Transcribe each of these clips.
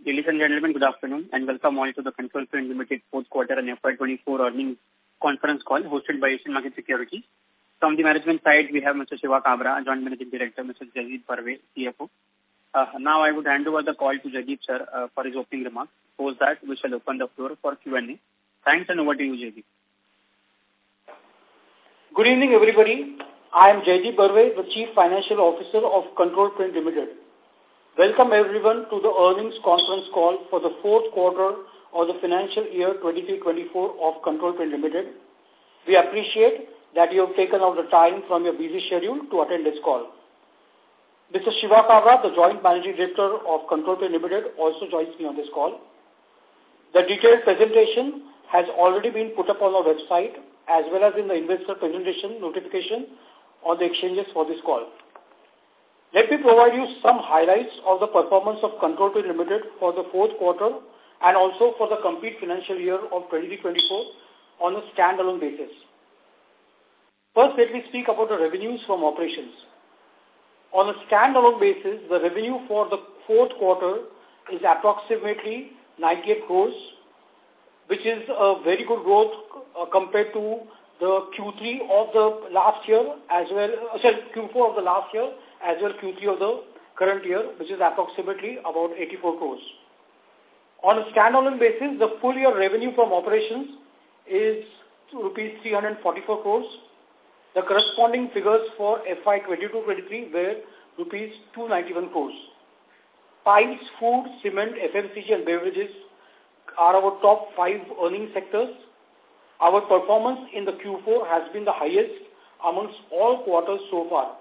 Ladies and gentlemen, good afternoon and welcome all to the Control Print Limited fourth quarter and FY24 earnings conference call hosted by Asian Market Securities. From the management side, we have Mr. Shiva Kabra, Joint Managing Director, Mr. Jaideep Barve, CFO. Now I would hand over the call to Jaideep sir for his opening remarks. Post that, we shall open the floor for Q&A. Thanks and over to you, Jaideep. Good evening, everybody. I am Jaideep Barve, the Chief Financial Officer of Control Print Limited. Welcome everyone to the earnings conference call for the fourth quarter of the financial year 23-24 of Control Print Limited. We appreciate that you have taken out the time from your busy schedule to attend this call. Mr. Shiva Kabra, the Joint Managing Director of Control Print Limited, also joins me on this call. The detailed presentation has already been put up on our website as well as in the investor presentation notification on the exchanges for this call. Let me provide you some highlights of the performance of Control Print Limited for the fourth quarter and also for the complete financial year of 23-24 on a standalone basis. First, let me speak about the revenues from operations. On a standalone basis, the revenue for the fourth quarter is approximately 98 crores, which is a very good growth compared to the Q3 of the last year as well, Q4 of the last year as well Q3 of the current year, which is approximately about 84 crores. On a standalone basis, the full year revenue from operations is rupees 344 crores. The corresponding figures for FY 22-23 were rupees 291 crores. Pipes, food, cement, FMCG and beverages are our top 5 earning sectors. Our performance in the Q4 has been the highest amongst all quarters so far.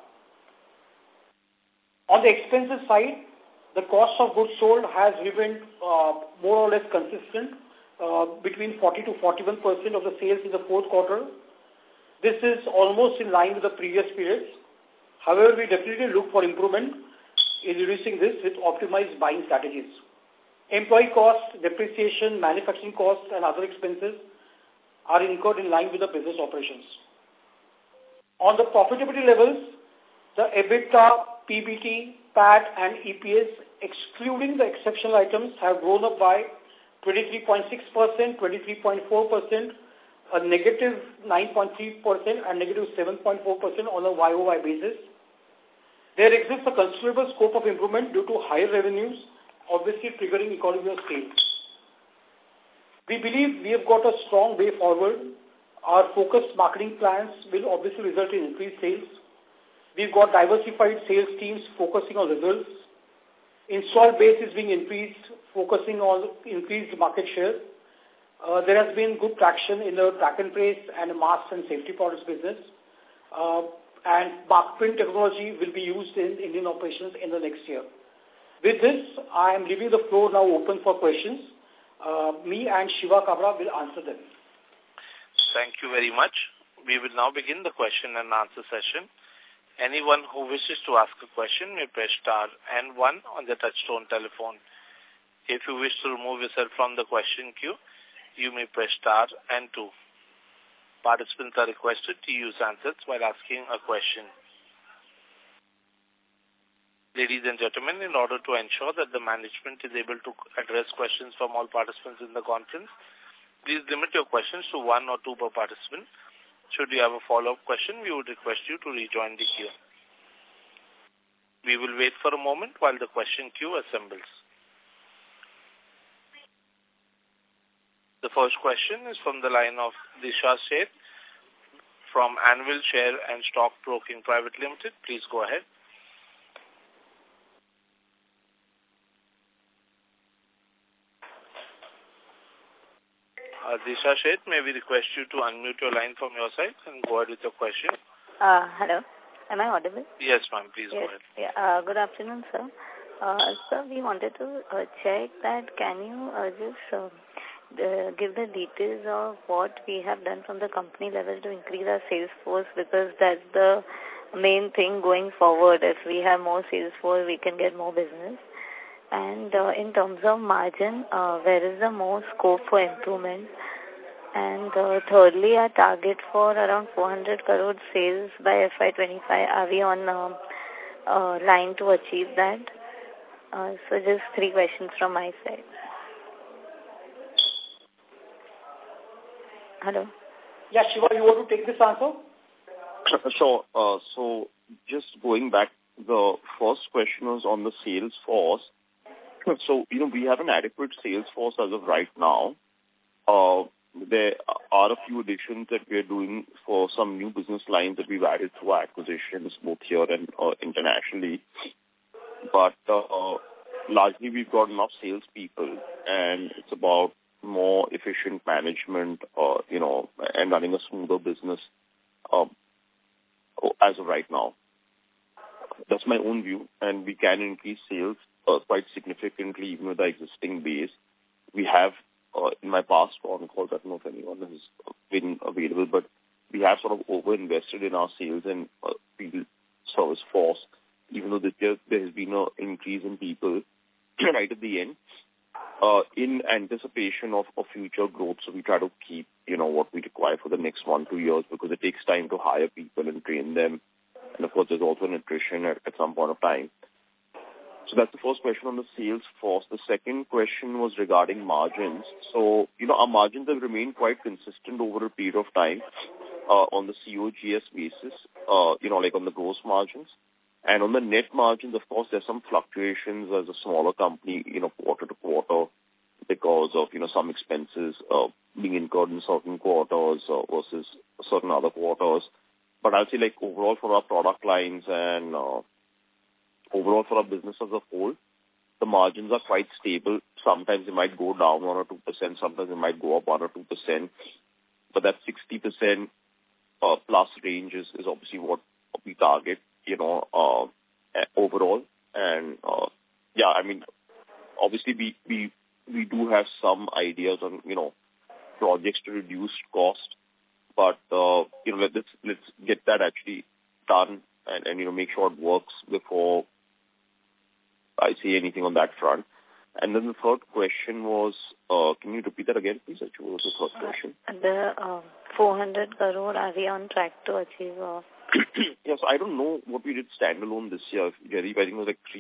On the expenses side, the cost of goods sold has remained more or less consistent between 40 to 41% of the sales in the fourth quarter. This is almost in line with the previous periods. However, we definitely look for improvement in reducing this with optimized buying strategies. Employee costs, depreciation, manufacturing costs and other expenses are incurred in line with the business operations. On the profitability levels, the EBITDA, PBT, PAT and EPS, excluding the exceptional items, have grown up by 23.6%, 23.4%, a negative 9.3% and negative 7.4% on a YOY basis. There exists a considerable scope of improvement due to higher revenues, obviously triggering economy of scale. We believe we have got a strong way forward. Our focused marketing plans will obviously result in increased sales. We've got diversified sales teams focusing on results. Install base is being increased, focusing on increased market share. There has been good traction in the track and trace and masks and safety products business. And print technology will be used in Indian operations in the next year. With this, I am leaving the floor now open for questions. Me and Shiva Kabra will answer them. Thank you very much. We will now begin the question and answer session. Anyone who wishes to ask a question may press star and 1 on the touchtone telephone. If you wish to remove yourself from the question queue, you may press star and 2. Participants are requested to use handsets while asking a question. Ladies and gentlemen, in order to ensure that the management is able to address questions from all participants in the conference, please limit your questions to 1 or 2 per participant. Should you have a follow-up question, we would request you to rejoin the queue. We will wait for a moment while the question queue assembles. The first question is from the line of Disha Sheth from Anvil Share and Stock Broking Private Limited. Please go ahead. Disha Sheth, may we request you to unmute your line from your side and go ahead with your question. Hello. Am I audible? Yes, ma'am. Please go ahead. Yeah. Good afternoon, sir. Sir, we wanted to check that can you just give the details of what we have done from the company level to increase our sales force, because that's the main thing going forward. If we have more sales force, we can get more business. And in terms of margin, where is the more scope for improvement? And thirdly, our target for around 400 crore sales by FY25, are we on line to achieve that? So just 3 questions from my side. Hello? Yeah, Shiva, you want to take this answer? Sure. So just going back, the first question was on the sales force. So, we have an adequate sales force as of right now. There are a few additions that we are doing for some new business lines that we've added through acquisitions, both here and internationally. But largely, we've got enough salespeople, and it's about more efficient management, and running a smoother business as of right now. That's my own view, and we can increase sales quite significantly even with the existing base. We have, in my past phone calls, I don't know if anyone has been available, but we have sort of over-invested in our sales and field service force, even though this year there has been an increase in people right at the end, in anticipation of future growth. So we try to keep, what we require for the next 1-2 years, because it takes time to hire people and train them. And of course, there's also an attrition at some point of time. So that's the first question on the sales force. The second question was regarding margins. So, our margins have remained quite consistent over a period of time on the COGS basis, like on the gross margins. And on the net margins, of course, there's some fluctuations as a smaller company, quarter to quarter, because of, some expenses being incurred in certain quarters versus certain other quarters. But I'll say, like, overall for our product lines and overall for our business as a whole, the margins are quite stable. Sometimes they might go down 1 or 2%. Sometimes they might go up 1 or 2%. But that 60% plus range is obviously what we target, overall. And, obviously we do have some ideas on, projects to reduce cost. But, let's get that actually done and make sure it works before I say anything on that front. And then the third question was, can you repeat that again, please? What was the third question? The 400 crore, are we on track to achieve? Yes, I don't know what we did standalone this year. Jerry, I think it was like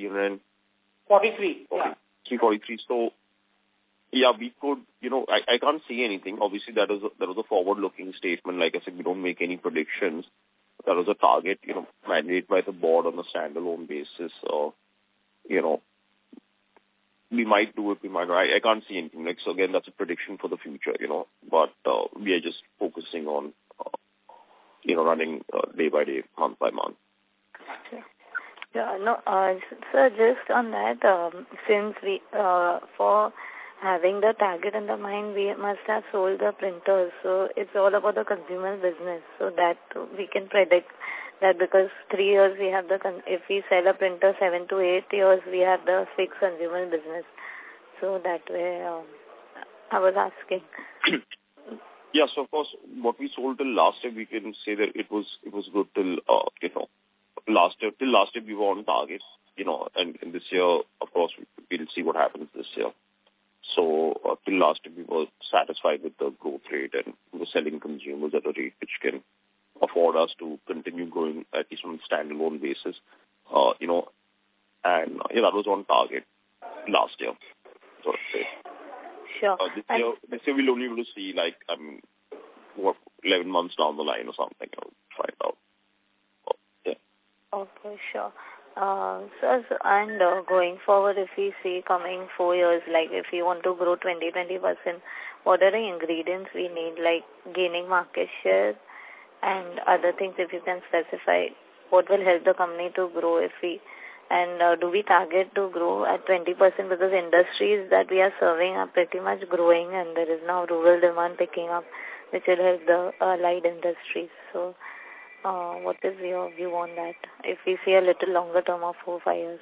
343. Yeah. 343. So, yeah, we could, I can't say anything. Obviously, that was a forward-looking statement. Like I said, we don't make any predictions. That was a target, mandated by the board on a standalone basis. We might do it, we might not. I can't see anything. So again, that's a prediction for the future, But we are just focusing on, running day by day, month by month. Okay. Yeah, no, sir, just on that, since we, for having the target in the mind, we must have sold the printers. So it's all about the consumer business. So that we can predict that, because 3 years we have if we sell a printer, 7 to 8 years, we have the fixed consumer business. So that way, I was asking. Yes, of course, what we sold till last year, we can say that it was good till, last year. Till last year, we were on target, and this year, of course, we'll see what happens this year. So till last year, we were satisfied with the growth rate, and we were selling consumers at a rate which can afford us to continue growing, at least on a standalone basis, and that was on target last year, so to say. Sure. This year we'll only be able to see, 11 months down the line or something, find out. Yeah. Okay, sure. So, and going forward, if we see coming 4 years, like if we want to grow 20%, what are the ingredients we need, like gaining market share and other things, if you can specify, what will help the company to grow if we, and do we target to grow at 20%, because industries that we are serving are pretty much growing and there is now rural demand picking up, which will help the allied industries. So what is your view on that, if we see a little longer term of 4 or 5 years?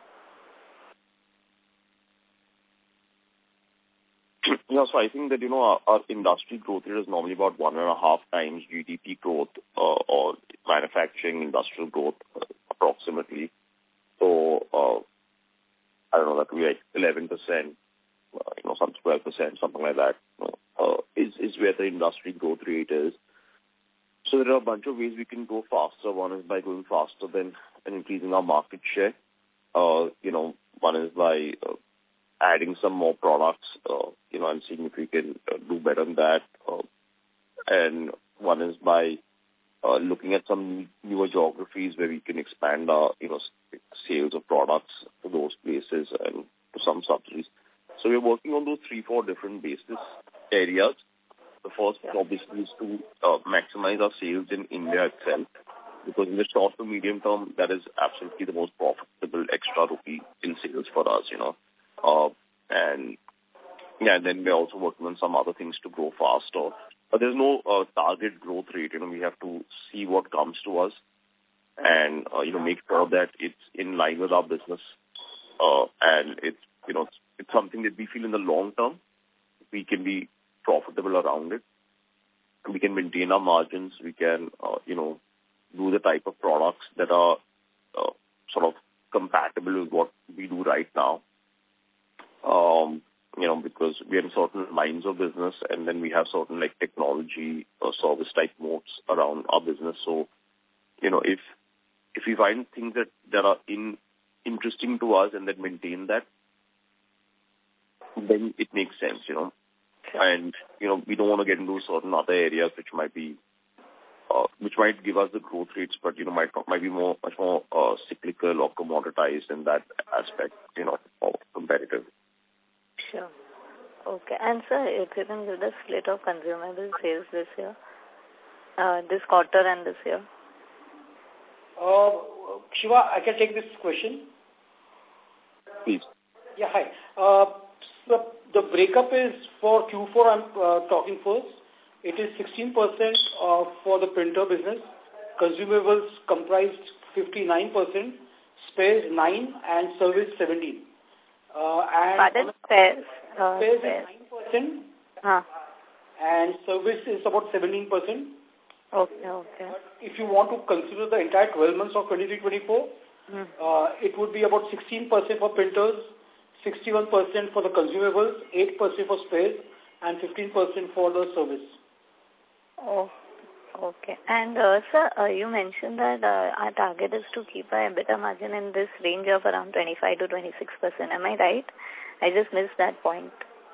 Yeah, so I think that, our industry growth rate is normally about 1.5 times GDP growth or manufacturing industrial growth approximately. So, I don't know, that would be like 11%, some 12%, something like that, is where the industry growth rate is. So there are a bunch of ways we can go faster. One is by going faster than and increasing our market share. One is by adding some more products, and seeing if we can do better than that. And one is by looking at some newer geographies where we can expand our, sales of products to those places and to some subsidies. So we're working on those 3-4 different basis areas. The first, obviously, is to maximize our sales in India itself, because in the short to medium term, that is absolutely the most profitable extra rupee in sales for us, and then we're also working on some other things to grow faster. But there's no target growth rate. We have to see what comes to us and, make sure that it's in line with our business. And it's something that we feel in the long term, we can be profitable around it. We can maintain our margins. We can, do the type of products that are sort of compatible with what we do right now. Because we have certain lines of business and then we have certain like technology or service type modes around our business. So, if we find things that are interesting to us and that maintain that, then it makes sense, And, we don't want to get into certain other areas which might give us the growth rates, but, might be much more cyclical or commoditized in that aspect, or competitive. Sure. Okay. And sir, if you can give the split of consumable sales this year, this quarter and this year. Shiva, I can take this question. Please. Yeah, hi. The breakup is for Q4, I'm talking first. It is 16% for the printer business. Consumables comprised 59%, spares 9%, and service 17%. Pardon? Spares? Spares is 9%, and service is about 17%. Okay. But if you want to consider the entire 12 months of 23-24, it would be about 16% for printers, 61% for the consumables, 8% for spares, and 15% for the service. Oh, okay. And sir, you mentioned that our target is to keep our EBITDA margin in this range of around 25 to 26%. Am I right? I just missed that point.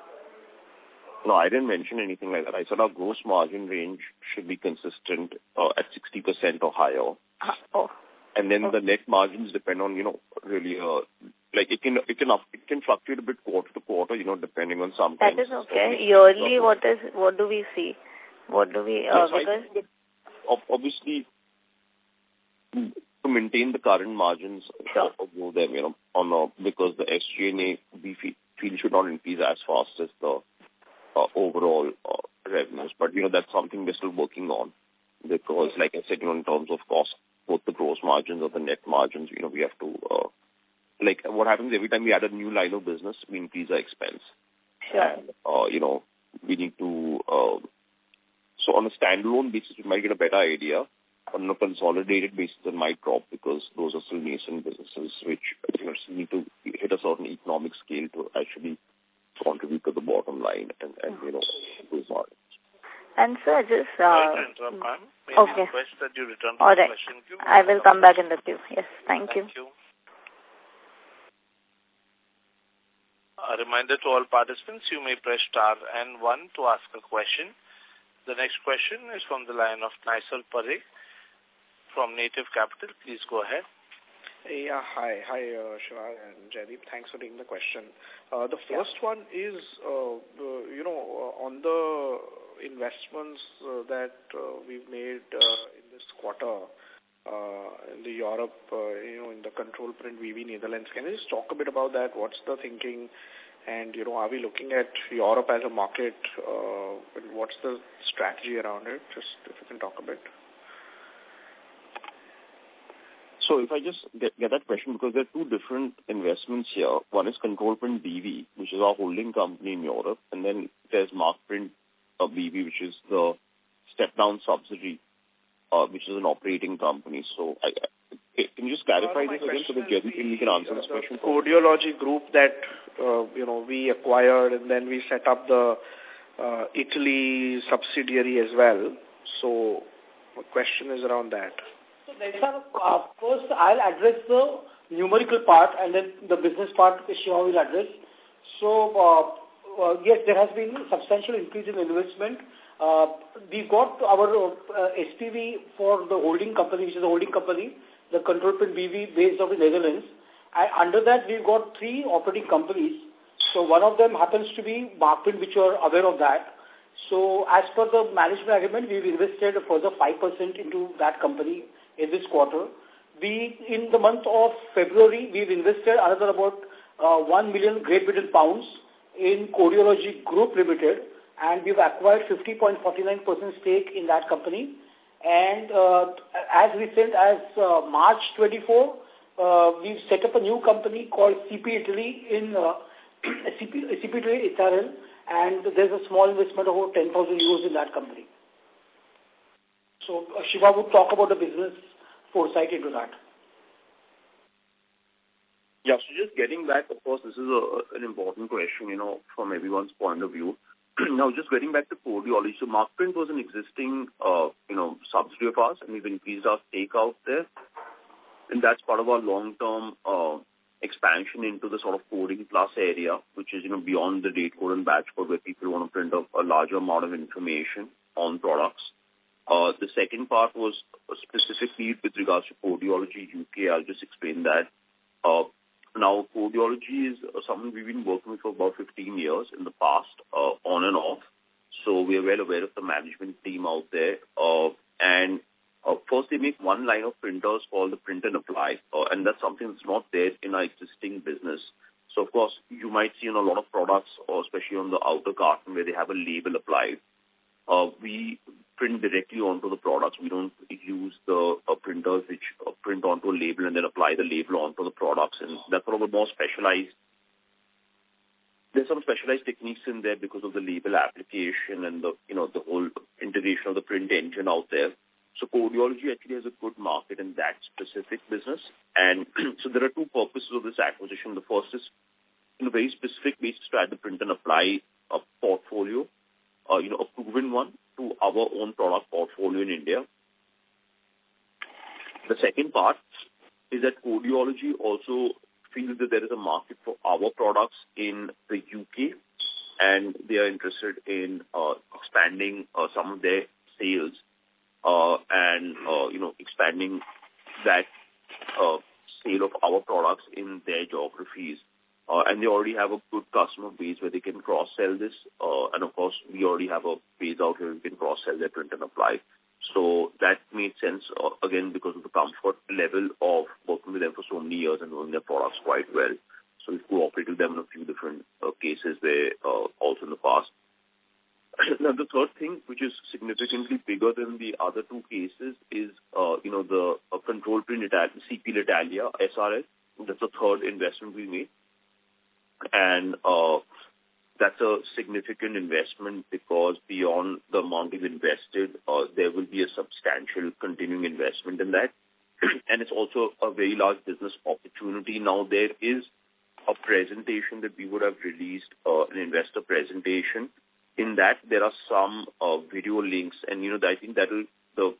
No, I didn't mention anything like that. I said our gross margin range should be consistent at 60% or higher. And then the net margins depend on, really, it can fluctuate a bit quarter to quarter, depending on some things. That is okay. Yearly, what do we see? What do we, because... Obviously, to maintain the current margins, sure, go them, because the SG&A, we feel should not increase as fast as the overall revenues. But, that's something we're still working on, because, like I said, in terms of cost, both the gross margins or the net margins, we have to, what happens every time we add a new line of business, we increase our expense. Sure. And, we need to, so on a standalone basis, we might get a better idea. On a consolidated basis, it might drop because those are still nascent businesses, which need to hit a certain economic scale to actually contribute to the bottom line and those margins. And sir, just... Sorry to interrupt, ma'am. May I request that you return to the question queue? I will come back in the queue. Yes, thank you. A reminder to all participants, you may press star and 1 to ask a question. The next question is from the line of Naisal Parekh from Native Capital. Please go ahead. Yeah, hi, Shiva and Jaideep. Thanks for taking the question. The first one is, on the investments that we've made in this quarter in the Europe, in the Control Print VV Netherlands. Can you just talk a bit about that? What's the thinking? And, are we looking at Europe as a market? What's the strategy around it? Just if you can talk a bit. So if I just get that question, because there are two different investments here. One is Control Print BV, which is our holding company in Europe. And then there's Markprint BV, which is the step-down subsidiary, which is an operating company. So can you just clarify this again so that Jaideep can answer this question? The Codeology Group that, we acquired, and then we set up the Italy subsidiary as well. So my question is around that. So first I'll address the numerical part, and then the business part Shiva will address. So, yes, there has been substantial increase in investment. We got our SPV for the holding company, which is a holding company, the Control Print BV based out in Netherlands. And under that, we've got 3 operating companies. So one of them happens to be Markprint, which you are aware of that. So as per the management agreement, we've invested a further 5% into that company in this quarter. In the month of February, we've invested another about 1 million Great Britain pounds in Codeology Group Limited, and we've acquired 50.49% stake in that company. And as recent as March 24, we've set up a new company called CP Italy in CP Italy SRL, and there's a small investment of about 10,000 euros in that company. So Shiva would talk about the business foresight into that. Yeah, so just getting back, of course, this is an important question, from everyone's point of view. Now, just getting back to Codeology, so Markprint was an existing, subsidiary of ours, and we've increased our stake out there. And that's part of our long-term expansion into the sort of coding plus area, which is, beyond the date code and batch code, where people want to print a larger amount of information on products. The second part was specifically with regards to Codeology UK. I'll just explain that. Now, Codeology is something we've been working with for about 15 years in the past, on and off. So we are well aware of the management team out there. First, they make one line of printers called the print and apply, and that's something that's not there in our existing business. So, of course, you might see in a lot of products, or especially on the outer carton, where they have a label applied. We print directly onto the products. We don't use the printers which print onto a label and then apply the label onto the products. And that's sort of a more specialized. There's some specialized techniques in there because of the label application and the whole integration of the print engine out there. So Codeology actually has a good market in that specific business. And so there are 2 purposes of this acquisition. The first is, in a very specific basis, to add the print and apply portfolio, a proven one, to our own product portfolio in India. The second part is that Codeology also feels that there is a market for our products in the UK, and they are interested in expanding some of their sales and expanding that sale of our products in their geographies. And they already have a good customer base where they can cross-sell this. And, of course, we already have a base out here we can cross-sell their print and apply. So that made sense, again, because of the comfort level of working with them for so many years and knowing their products quite well. So we've cooperated with them in a few different cases there also in the past. Now, the third thing, which is significantly bigger than the other 2 cases, is, the Control Print CP Italia SRL. That's the third investment we made. And that's a significant investment because beyond the amount we've invested, there will be a substantial continuing investment in that. And it's also a very large business opportunity. Now, there is a presentation that we would have released, an investor presentation. In that, there are some video links, and, I think that will,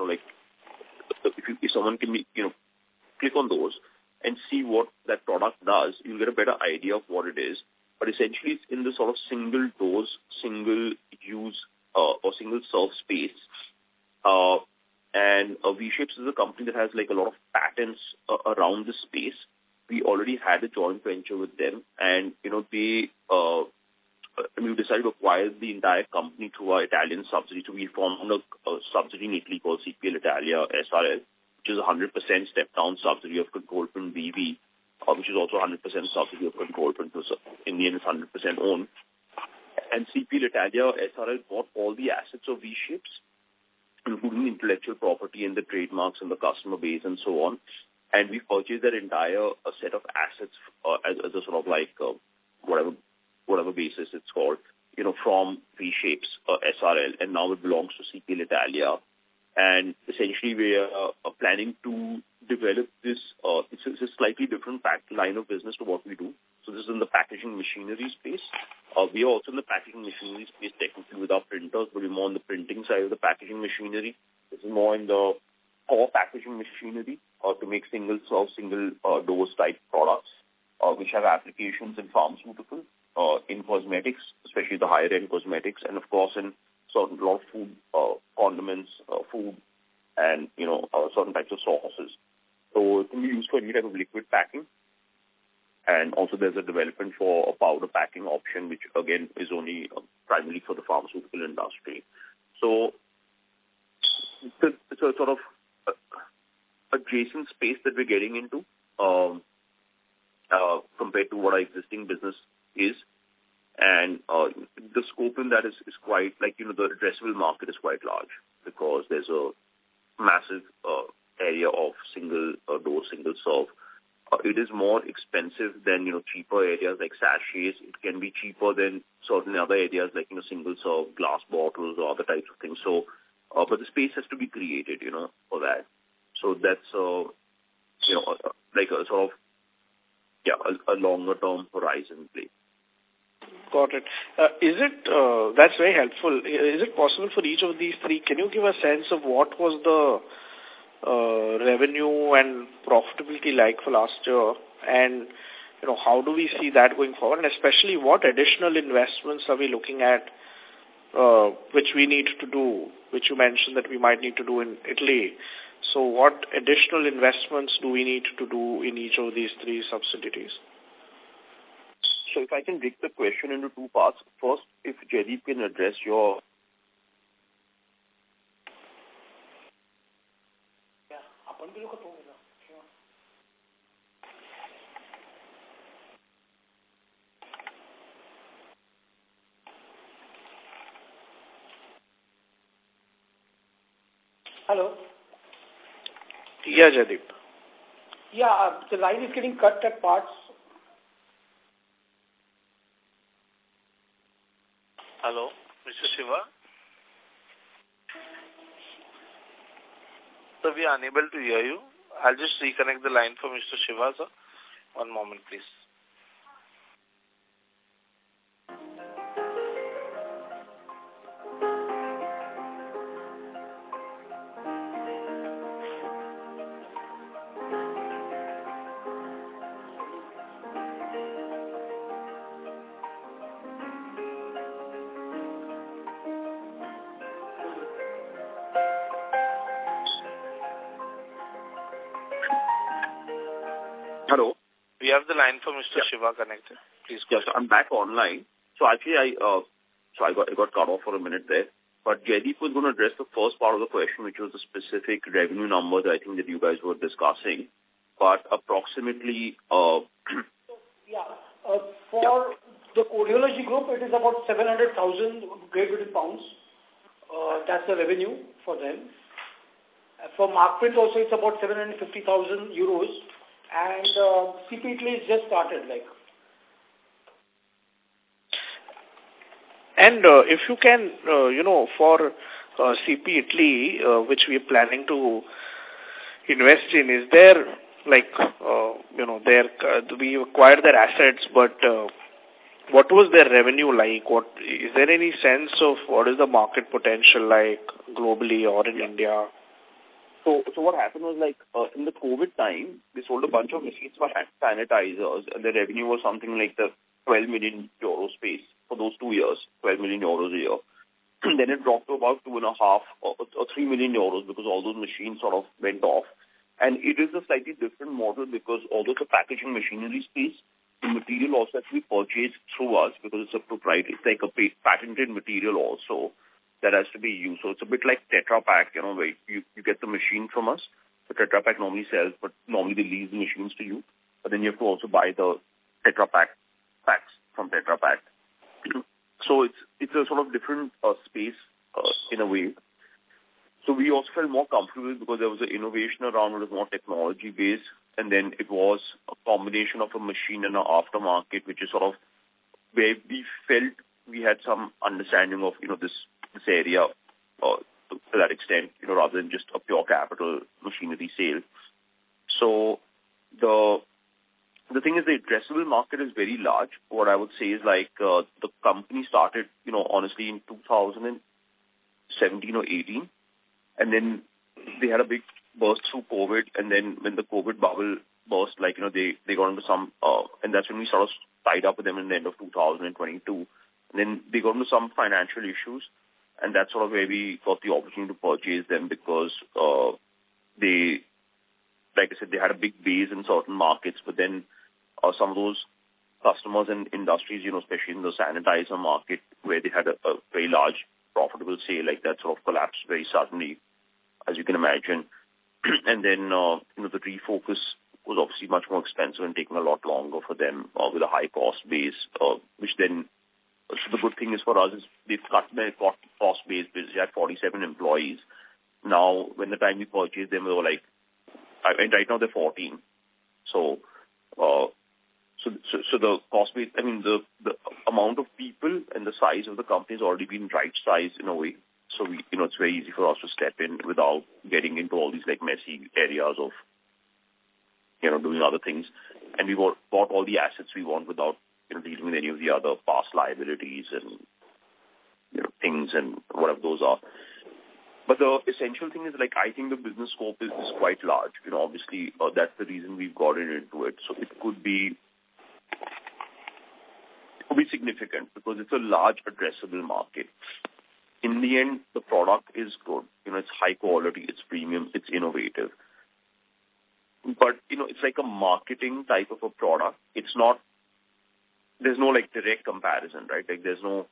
if someone can, click on those and see what that product does, you'll get a better idea of what it is. But essentially, it's in the sort of single dose, single use, or single serve space. And V-Shapes is a company that has a lot of patents around the space. We already had a joint venture with them, and, we decided to acquire the entire company through our Italian subsidiary. So we formed a subsidiary in Italy called CP Italia SRL, which is a 100% step-down subsidiary of Control Print BV, which is also 100% subsidiary of Control Print. So in the end, it's 100% owned. And CP Italia SRL bought all the assets of V-Shapes, including intellectual property and the trademarks and the customer base and so on. And we purchased that entire set of assets as a sort of whatever basis it's called, from V-Shapes SRL, and now it belongs to CP Italia. And essentially, we are planning to develop this. It's a slightly different line of business to what we do. So this is in the packaging machinery space. We are also in the packaging machinery space technically with our printers, but we're more on the printing side of the packaging machinery. This is more in the core packaging machinery, to make single-serve, single-dose type products, which have applications in pharmaceuticals, in cosmetics, especially the higher-end cosmetics, and of course in certain lot of food, condiments, food, and certain types of sauces. So it can be used for any type of liquid packing. And also there's a development for a powder packing option, which again is only primarily for the pharmaceutical industry. So it's a sort of adjacent space that we're getting into compared to what our existing business is. And the scope in that is quite, like, the addressable market is quite large because there's a massive area of single-dose, single-serve. It is more expensive than, cheaper areas like sachets. It can be cheaper than certain other areas like, single-serve glass bottles or other types of things. So, but the space has to be created, for that. So that's, like a sort of, a longer-term horizon play. Got it. That's very helpful. Is it possible for each of these three, can you give a sense of what was the revenue and profitability like for last year, and how do we see that going forward, and especially what additional investments are we looking at which we need to do, which you mentioned that we might need to do in Italy. So what additional investments do we need to do in each of these three subsidiaries? So if I can break the question into two parts. First, if Jaideep can address your... Hello? Yeah, Jaideep. Yeah, the line is getting cut at parts. Hello, Mr. Shiva? So we are unable to hear you. I'll just reconnect the line for Mr. Shiva, sir. One moment, please. Hello? We have the line for Mr. Shiva connected. Please go ahead. Yes, I'm back online. So actually, I got cut off for a minute there. But Jaideep was going to address the first part of the question, which was the specific revenue numbers I think that you guys were discussing. But approximately... For the Codeology Group, it is about 700,000 Great Britain pounds. That's the revenue for them. For Markprint also, it's about 750,000 euros. And CP Italy is just started, like. And if you can, for CP Italy, which we are planning to invest in, is there, like, we acquired their assets, but what was their revenue like? Is there any sense of what is the market potential like globally or in India? So what happened was, like, in the COVID time, they sold a bunch of machines for hand sanitizers, and the revenue was something like the 12 million euro space for those 2 years, 12 million euros a year. Then it dropped to about 2.5 or 3 million euros because all those machines sort of went off. And it is a slightly different model because although it's a packaging machinery space, the material also has to be purchased through us because it's a proprietary, it's like a patented material also that has to be used. So it's a bit like Tetra Pak, where you get the machine from us. The Tetra Pak normally sells, but normally they lease the machines to you. But then you have to also buy the Tetra Pak packs from Tetra Pak. So it's a sort of different space in a way. So we also felt more comfortable because there was an innovation around it, was more technology based, and then it was a combination of a machine and an aftermarket, which is sort of where we felt we had some understanding of this area to that extent, rather than just a pure capital machinery sale. So the thing is, the addressable market is very large. What I would say is, like, the company started, honestly, in 2017 or 18, and then they had a big burst through COVID, and then when the COVID bubble burst, like, they got into some, and that's when we sort of tied up with them in the end of 2022. And then they got into some financial issues, and that's sort of where we got the opportunity to purchase them because they, like I said, they had a big base in certain markets, but then some of those customers and industries, especially in the sanitizer market, where they had a very large profitable sale, like that sort of collapsed very suddenly, as you can imagine. And then, the refocus was obviously much more expensive and taking a lot longer for them with a high cost base, which then, so the good thing is for us is they've cut their cost base because they had 47 employees. Now, when the time we purchased them, they were like, and right now they're 14. So the cost base, the amount of people and the size of the company has already been right-sized in a way. So we, it's very easy for us to step in without getting into all these like messy areas of, doing other things. And we bought all the assets we want without, dealing with any of the other past liabilities and, things and whatever those are. But the essential thing is, like, I think the business scope is quite large. Obviously, that's the reason we've gotten into it. So it could be significant because it's a large addressable market. In the end, the product is good. It's high quality, it's premium, it's innovative. But, it's like a marketing type of a product. It's not, there's no like direct comparison, right? Like there's no,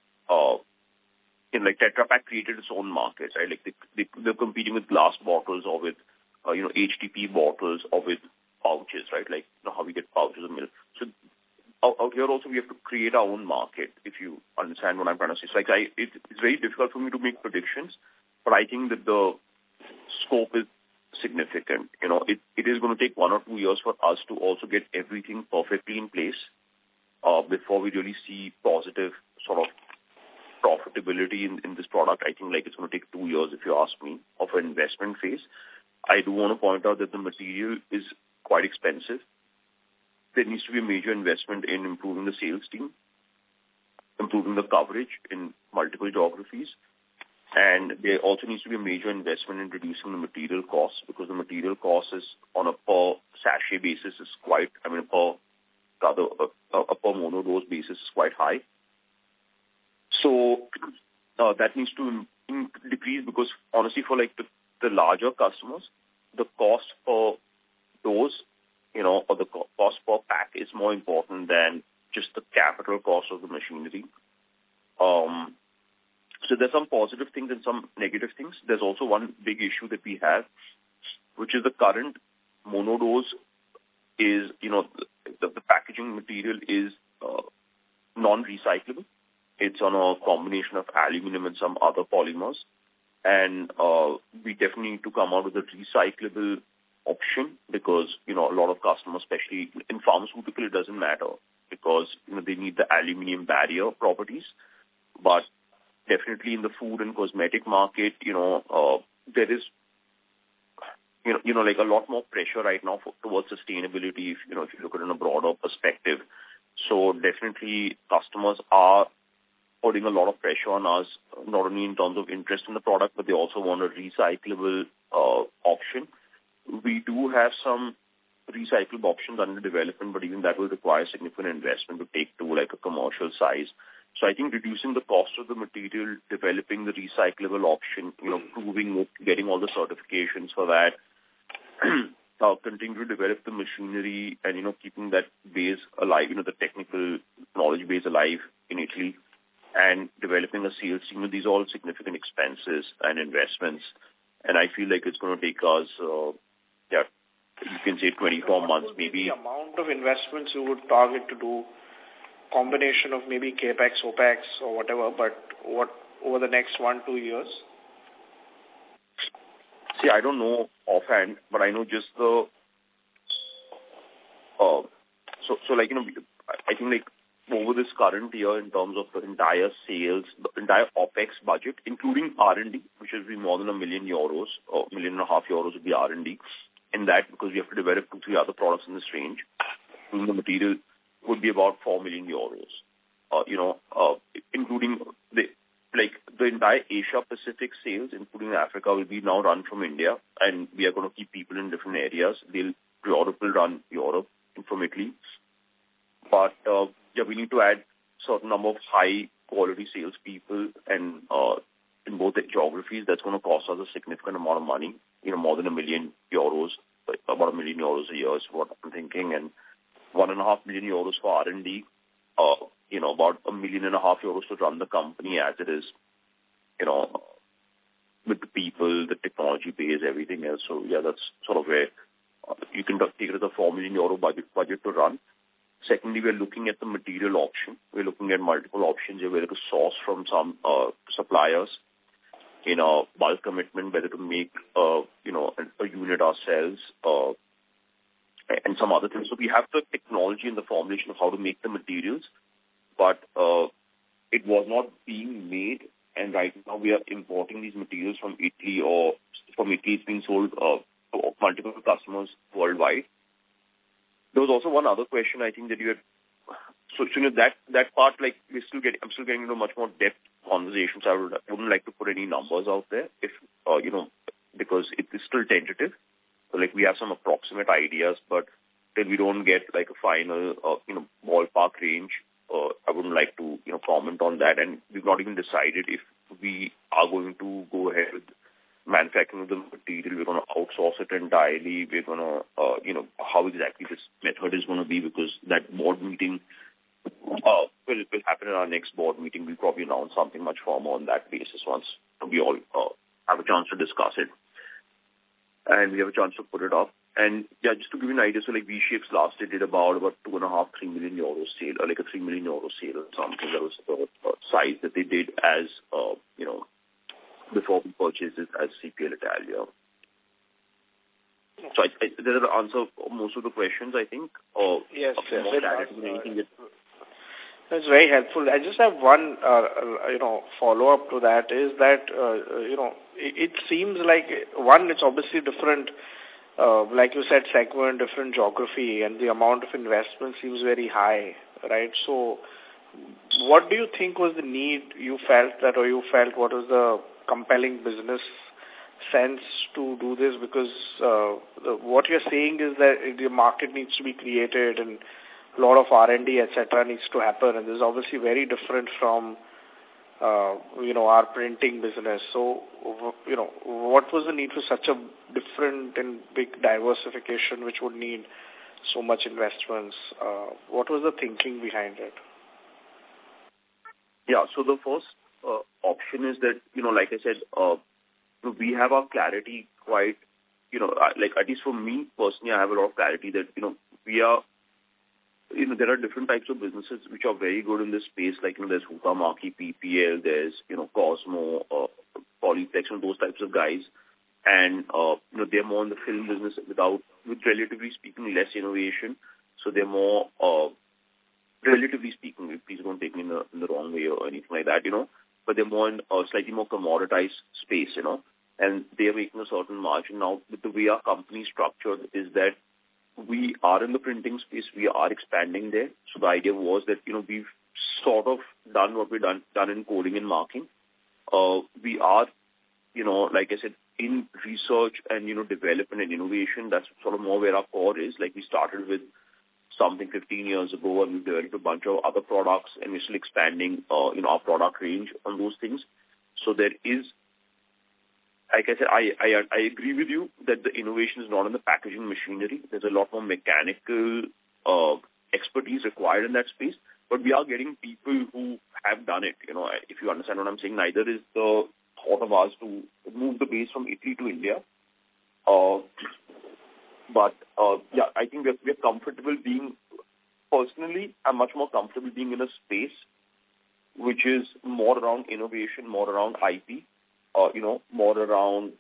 like Tetra Pak created its own market, right? Like they're competing with glass bottles or with, HTP bottles or with pouches, right? Like, how we get pouches of milk. So out here also we have to create our own market, if you understand what I'm trying to say. So like it's very difficult for me to make predictions, but I think that the scope is significant. It is going to take 1 or 2 years for us to also get everything perfectly in place before we really see positive sort of profitability in this product. I think like it's going to take 2 years, if you ask me, of an investment phase. I do want to point out that the material is quite expensive. There needs to be a major investment in improving the sales team, improving the coverage in multiple geographies, and there also needs to be a major investment in reducing the material costs because the material cost is on a per sachet basis is quite, a per monodose basis is quite high. So that needs to decrease because honestly for like the larger customers, the cost per dose, or the cost per pack is more important than just the capital cost of the machinery. So there's some positive things and some negative things. There's also one big issue that we have, which is the current monodose is, the packaging material is non-recyclable. It's on a combination of aluminum and some other polymers. And we definitely need to come out with a recyclable option because, a lot of customers, especially in pharmaceutical, it doesn't matter because, they need the aluminum barrier properties. But definitely in the food and cosmetic market, there is, like a lot more pressure right now towards sustainability if you look at it in a broader perspective. So definitely customers are putting a lot of pressure on us, not only in terms of interest in the product, but they also want a recyclable option. We do have some recyclable options under development, but even that will require significant investment to take to like a commercial size. So I think reducing the cost of the material, developing the recyclable option, proving, getting all the certifications for that, continue to develop the machinery and, keeping that base alive, the technical knowledge base alive in Italy and developing a sales team. These are all significant expenses and investments. And I feel like it's going to take us, you can say 24 months maybe. The amount of investments you would target to do, combination of maybe CAPEX, OPEX or whatever, but what over the next 1-2 years? See, I don't know offhand, but I know just the, I think like over this current year in terms of the entire sales, the entire OPEX budget, including R&D, which will be more than €1 million or €1.5 million would be R&D. In that, because we have to develop 2-3 other products in this range, including the material, would be about €4 million. Including like the entire Asia Pacific sales, including Africa, will be now run from India, and we are going to keep people in different areas. Europe will run Europe from Italy. But, we need to add certain number of high-quality salespeople and in both the geographies. That's going to cost us a significant amount of money, more than €1 million, about €1 million a year is what I'm thinking, and €1.5 million for R&D, about €1.5 million to run the company as it is, with the people, the technology base, everything else. So, that's sort of where you can take it as a €4 million budget to run. Secondly, we're looking at the material option. We're looking at multiple options, whether to source from some suppliers in a bulk commitment, whether to make a unit ourselves, and some other things. So we have the technology and the formulation of how to make the materials, but it was not being made, and right now we are importing these materials from Italy, or from Italy it's being sold to multiple customers worldwide. There was also one other question I think that you had. So that part, like I'm still getting into much more depth conversations. I wouldn't like to put any numbers out there if because it is still tentative. So like we have some approximate ideas, but till we don't get like a final ballpark range, I wouldn't like to comment on that. And we've not even decided if we are going to go ahead with manufacturing of the material. We're going to outsource it entirely. We're going to how exactly this method is going to be, because that board meeting will happen in our next board meeting. We'll probably announce something much firmer on that basis once we all have a chance to discuss it and we have a chance to put it up. And just to give you an idea, so like V-Shapes last year did about 2.5-3 million euro sale, or like a 3 million euro sale or something. That was the size that they did as before we purchased it as CPL Italia. So did that answer most of the questions, I think? Or yes. Anything that... That's very helpful. I just have one, follow-up to that is that, it seems like, one, it's obviously different, like you said, segment, different geography, and the amount of investment seems very high, right? So what do you think was the need you felt what was the compelling business sense to do this? Because what you're saying is that the market needs to be created and a lot of R&D, etc. needs to happen, and this is obviously very different from, our printing business. So, what was the need for such a different and big diversification which would need so much investments? What was the thinking behind it? Yeah, so the first option is that, like I said, we have our clarity quite, like at least for me personally, I have a lot of clarity that, we are, there are different types of businesses which are very good in this space. Like, there's Huhtamaki, PPL, there's, Cosmo, Polyplex, and those types of guys. And, they're more in the film business with relatively speaking, less innovation. So they're more, relatively speaking, please don't take me in the wrong way or anything like that, but they're more in a slightly more commoditized space, and they're making a certain margin. Now, with the way our company is structured is that we are in the printing space, we are expanding there. So the idea was that, we've sort of done what we've done in coding and marking. We are, like I said, in research and, development and innovation. That's sort of more where our core is. Like we started with something 15 years ago, and we developed a bunch of other products, and we're still expanding, our product range on those things. So there is, like I said, I agree with you that the innovation is not in the packaging machinery. There's a lot more mechanical expertise required in that space, but we are getting people who have done it. If you understand what I'm saying, neither is the thought of ours to move the base from Italy to India. But I think we're comfortable being, personally, I'm much more comfortable being in a space which is more around innovation, more around IP, more around,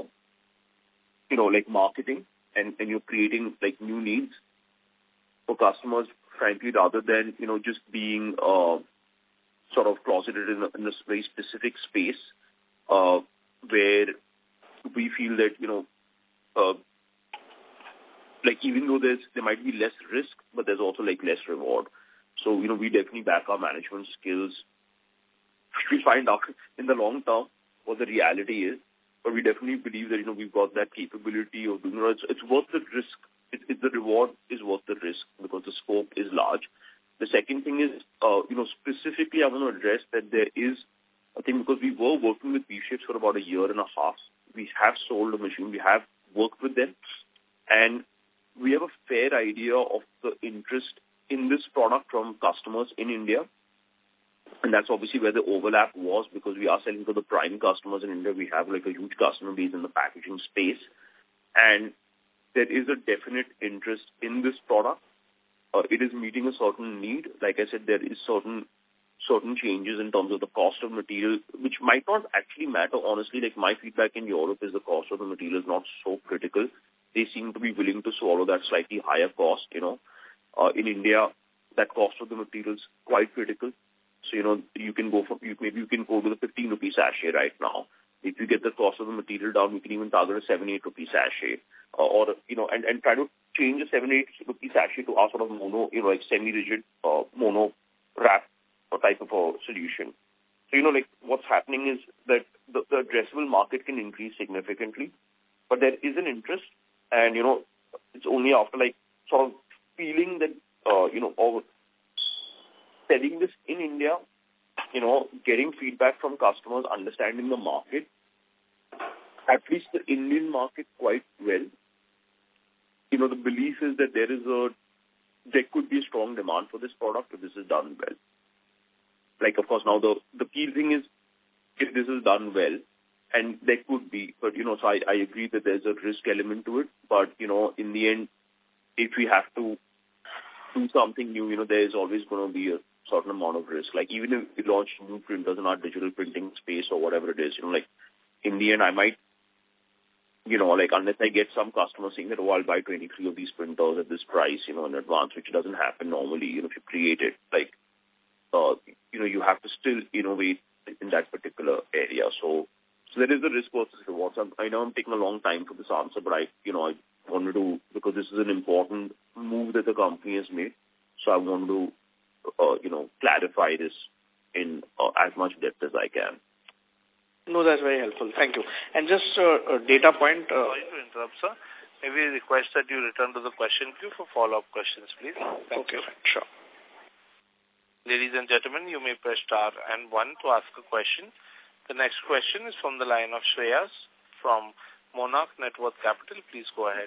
like marketing, and you're creating like new needs for customers, frankly, rather than, just being sort of closeted in a very specific space where we feel that, like even though there might be less risk, but there's also like less reward. So, we definitely back our management skills we find out in the long term what the reality is. But we definitely believe that, we've got that capability of doing it. It's worth the risk. It's the reward is worth the risk because the scope is large. The second thing is, specifically I want to address that there is, I think because we were working with V-Shapes for about a year and a half, we have sold a machine, we have worked with them, and we have a fair idea of the interest in this product from customers in India. And that's obviously where the overlap was, because we are selling to the prime customers in India. We have like a huge customer base in the packaging space. And there is a definite interest in this product. It is meeting a certain need. Like I said, there is certain changes in terms of the cost of material, which might not actually matter. Honestly, like my feedback in Europe is the cost of the material is not so critical. They seem to be willing to swallow that slightly higher cost, In India, that cost of the material is quite critical. So, you can go maybe you can go to the 15 rupee sachet right now. If you get the cost of the material down, you can even target a 7-8 rupee sachet, and try to change a 7-8 rupee sachet to our sort of mono, like semi-rigid mono wrap type of a solution. So, like what's happening is that the addressable market can increase significantly, but there is an interest, and, it's only after like sort of feeling that, or selling this in India, getting feedback from customers, understanding the market, at least the Indian market quite well. The belief is that there could be a strong demand for this product if this is done well. Like, of course, now the key thing is if this is done well, and there could be, but, so I agree that there's a risk element to it, but, in the end, if we have to do something new, there is always going to be a certain amount of risk. Like, even if we launch new printers in our digital printing space or whatever it is, like, in the end, I might, like, unless I get some customer saying that, I'll buy 23 of these printers at this price, in advance, which doesn't happen normally, if you create it, like, you have to still innovate in that particular area. So there is a risk versus reward. I know I'm taking a long time for this answer, but I wanted to, because this is an important move that the company has made. So I wanted to, clarify this in as much depth as I can. No, that's very helpful. Thank you. And just a data point. Sorry to interrupt, sir. Maybe request that you return to the question queue for follow-up questions, please. Thank you. Sure. Ladies and gentlemen, you may press star and 1 to ask a question. The next question is from the line of Shreyas from Monarch Networth Capital. Please go ahead.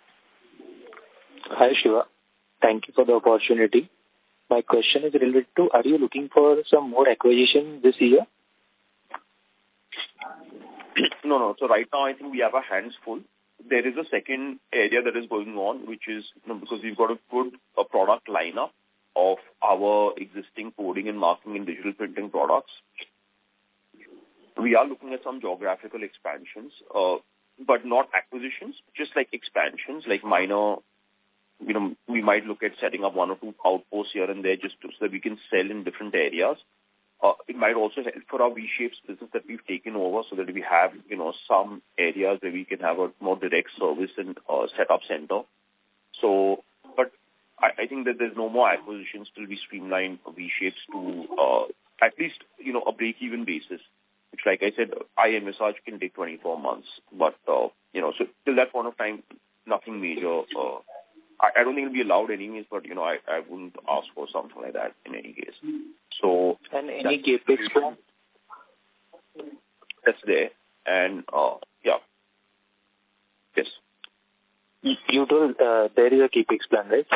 Hi, Shiva. Thank you for the opportunity. My question is related to, are you looking for some more acquisition this year? No. So right now, I think we have our hands full. There is a second area that is going on, which is, because we've got a good product lineup of our existing coding and marking and digital printing products. We are looking at some geographical expansions, but not acquisitions, just like expansions, like minor, we might look at setting up 1 or 2 outposts here and there just so that we can sell in different areas. It might also help for our V-Shapes business that we've taken over so that we have, some areas where we can have a more direct service and setup center. So, but I think that there's no more acquisitions till we streamline V-Shapes to at least, a break-even basis, which, like I said, I envisage can take 24 months. But, so till that point of time, nothing major. I don't think it'll be allowed anyways, but, I wouldn't ask for something like that in any case. So, and any CapEx plan? That's there. And, yeah. Yes. You told there is a CapEx plan, right?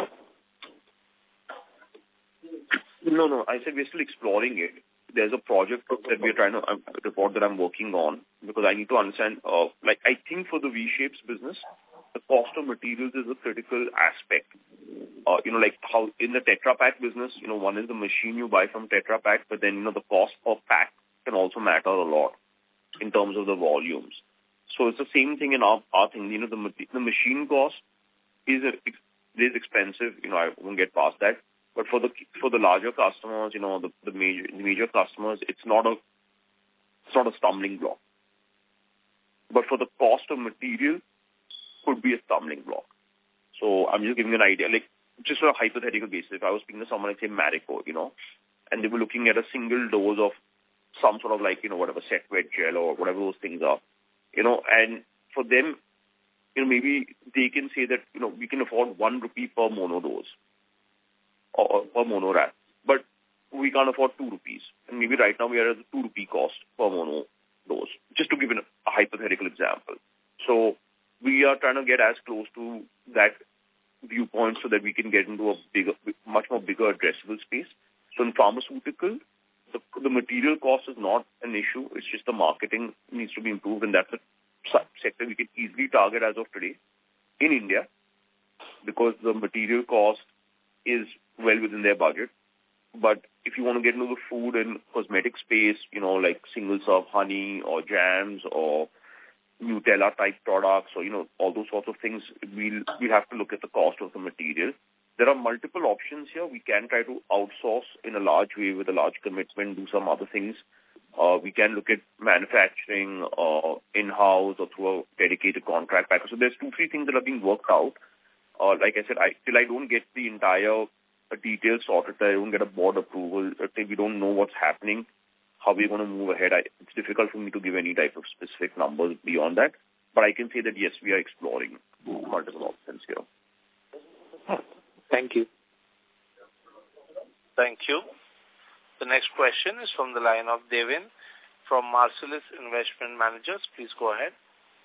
No. I said we're still exploring it. There's a project that we're trying to report that I'm working on, because I need to understand, I think for the V-Shapes business, the cost of materials is a critical aspect. Like how in the Tetra Pak business, one is the machine you buy from Tetra Pak, but then, the cost of pack can also matter a lot in terms of the volumes. So it's the same thing in our thing. The machine cost is expensive. I won't get past that. But for the larger customers, the major customers, it's not a stumbling block. But for the cost of material, could be a stumbling block. So I'm just giving you an idea, like just on a hypothetical basis. If I was speaking to someone like say Marico, and they were looking at a single dose of some sort of like, whatever set wet gel or whatever those things are, and for them, maybe they can say that, we can afford 1 rupee per mono dose or per mono wrap, but we can't afford 2 rupees. And maybe right now we are at the 2 rupee cost per mono dose, just to give a hypothetical example. So we are trying to get as close to that viewpoint so that we can get into a much more bigger addressable space. So in pharmaceutical, the material cost is not an issue. It's just the marketing needs to be improved, and that's a sector we can easily target as of today in India, because the material cost is well within their budget. But if you want to get into the food and cosmetic space, like single serve honey or jams or Nutella type products or, all those sorts of things, we'll have to look at the cost of the material. There are multiple options here. We can try to outsource in a large way with a large commitment, do some other things. We can look at manufacturing in-house or through a dedicated contract package. So there's 2-3 things that are being worked out. Like I said, till I don't get the entire details sorted, I don't get a board approval, till we don't know what's happening, how we're going to move ahead, it's difficult for me to give any type of specific numbers beyond that. But I can say that, yes, we are exploring multiple options here. Thank you. Thank you. The next question is from the line of Devin from Marcellus Investment Managers. Please go ahead.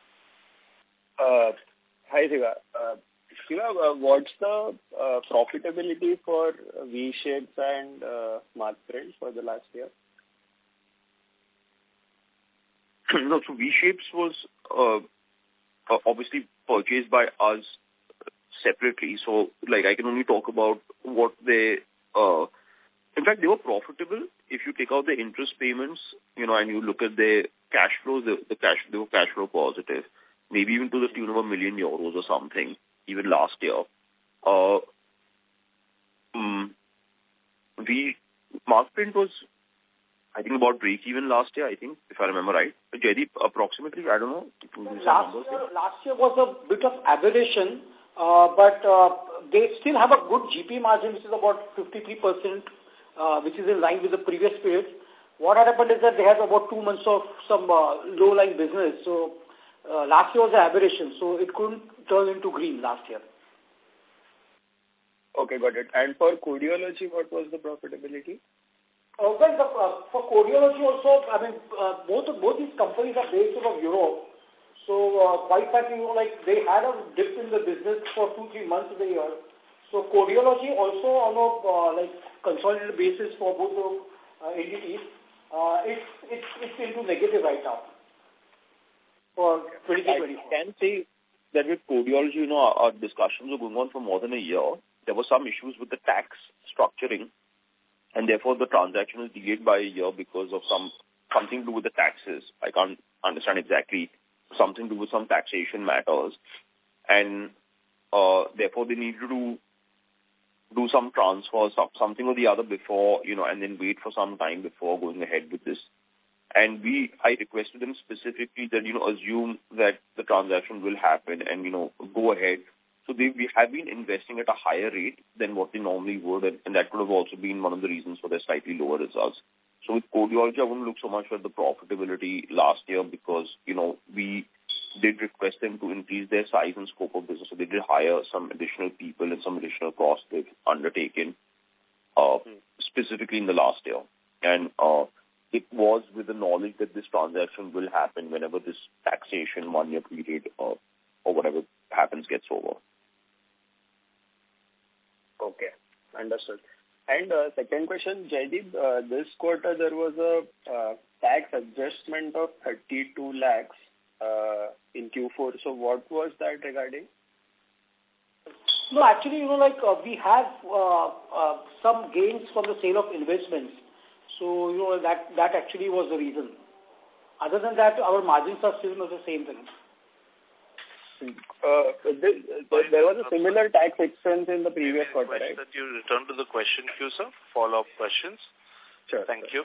Hi, Siva. Siva, what's the profitability for V-Shapes and Markprint for the last year? No, so V-Shapes was obviously purchased by us separately. So, I can only talk about what they... in fact, they were profitable. If you take out the interest payments, and you look at their cash flows, they were cash flow positive, maybe even to the tune of €1 million or something, even last year. Markprint was, I think, about break-even last year, I think, if I remember right. Jaideep, approximately, I don't know. Last year was a bit of aberration, but they still have a good GP margin, which is about 53%, which is in line with the previous period. What had happened is that they had about 2 months of some low-lying business. So last year was an aberration, so it couldn't turn into green last year. Okay, got it. And for Codeology, what was the profitability? For Codeology also, both these companies are based out of Europe. So quite frankly, they had a dip in the business for 2-3 months of the year. So Codeology also on a consolidated basis for both the entities, it's into negative right now for 2024. I can say that with Codeology, our discussions were going on for more than a year. There were some issues with the tax structuring, and therefore the transaction was delayed by a year because of something to do with the taxes. I can't understand exactly, something to do with some taxation matters. And therefore they needed to do some transfers, something or the other before, and then wait for some time before going ahead with this. And I requested them specifically that, assume that the transaction will happen and, go ahead. So we have been investing at a higher rate than what they normally would, and that could have also been one of the reasons for their slightly lower results. So with Codeology, I wouldn't look so much at the profitability last year because, we did request them to increase their size and scope of business. So they did hire some additional people and some additional costs they've undertaken, specifically in the last year. And it was with the knowledge that this transaction will happen whenever this taxation 1-year period or whatever happens gets over. Okay, understood. And second question, Jaideep, this quarter there was a tax adjustment of 32 lakhs in Q4. So what was that regarding? No, actually, we have some gains from the sale of investments. So, that actually was the reason. Other than that, our margins are still the same thing. There was a similar tax expense in the previous quarter, right? That you return to the question queue, sir. Follow-up questions. Sure. Thank you.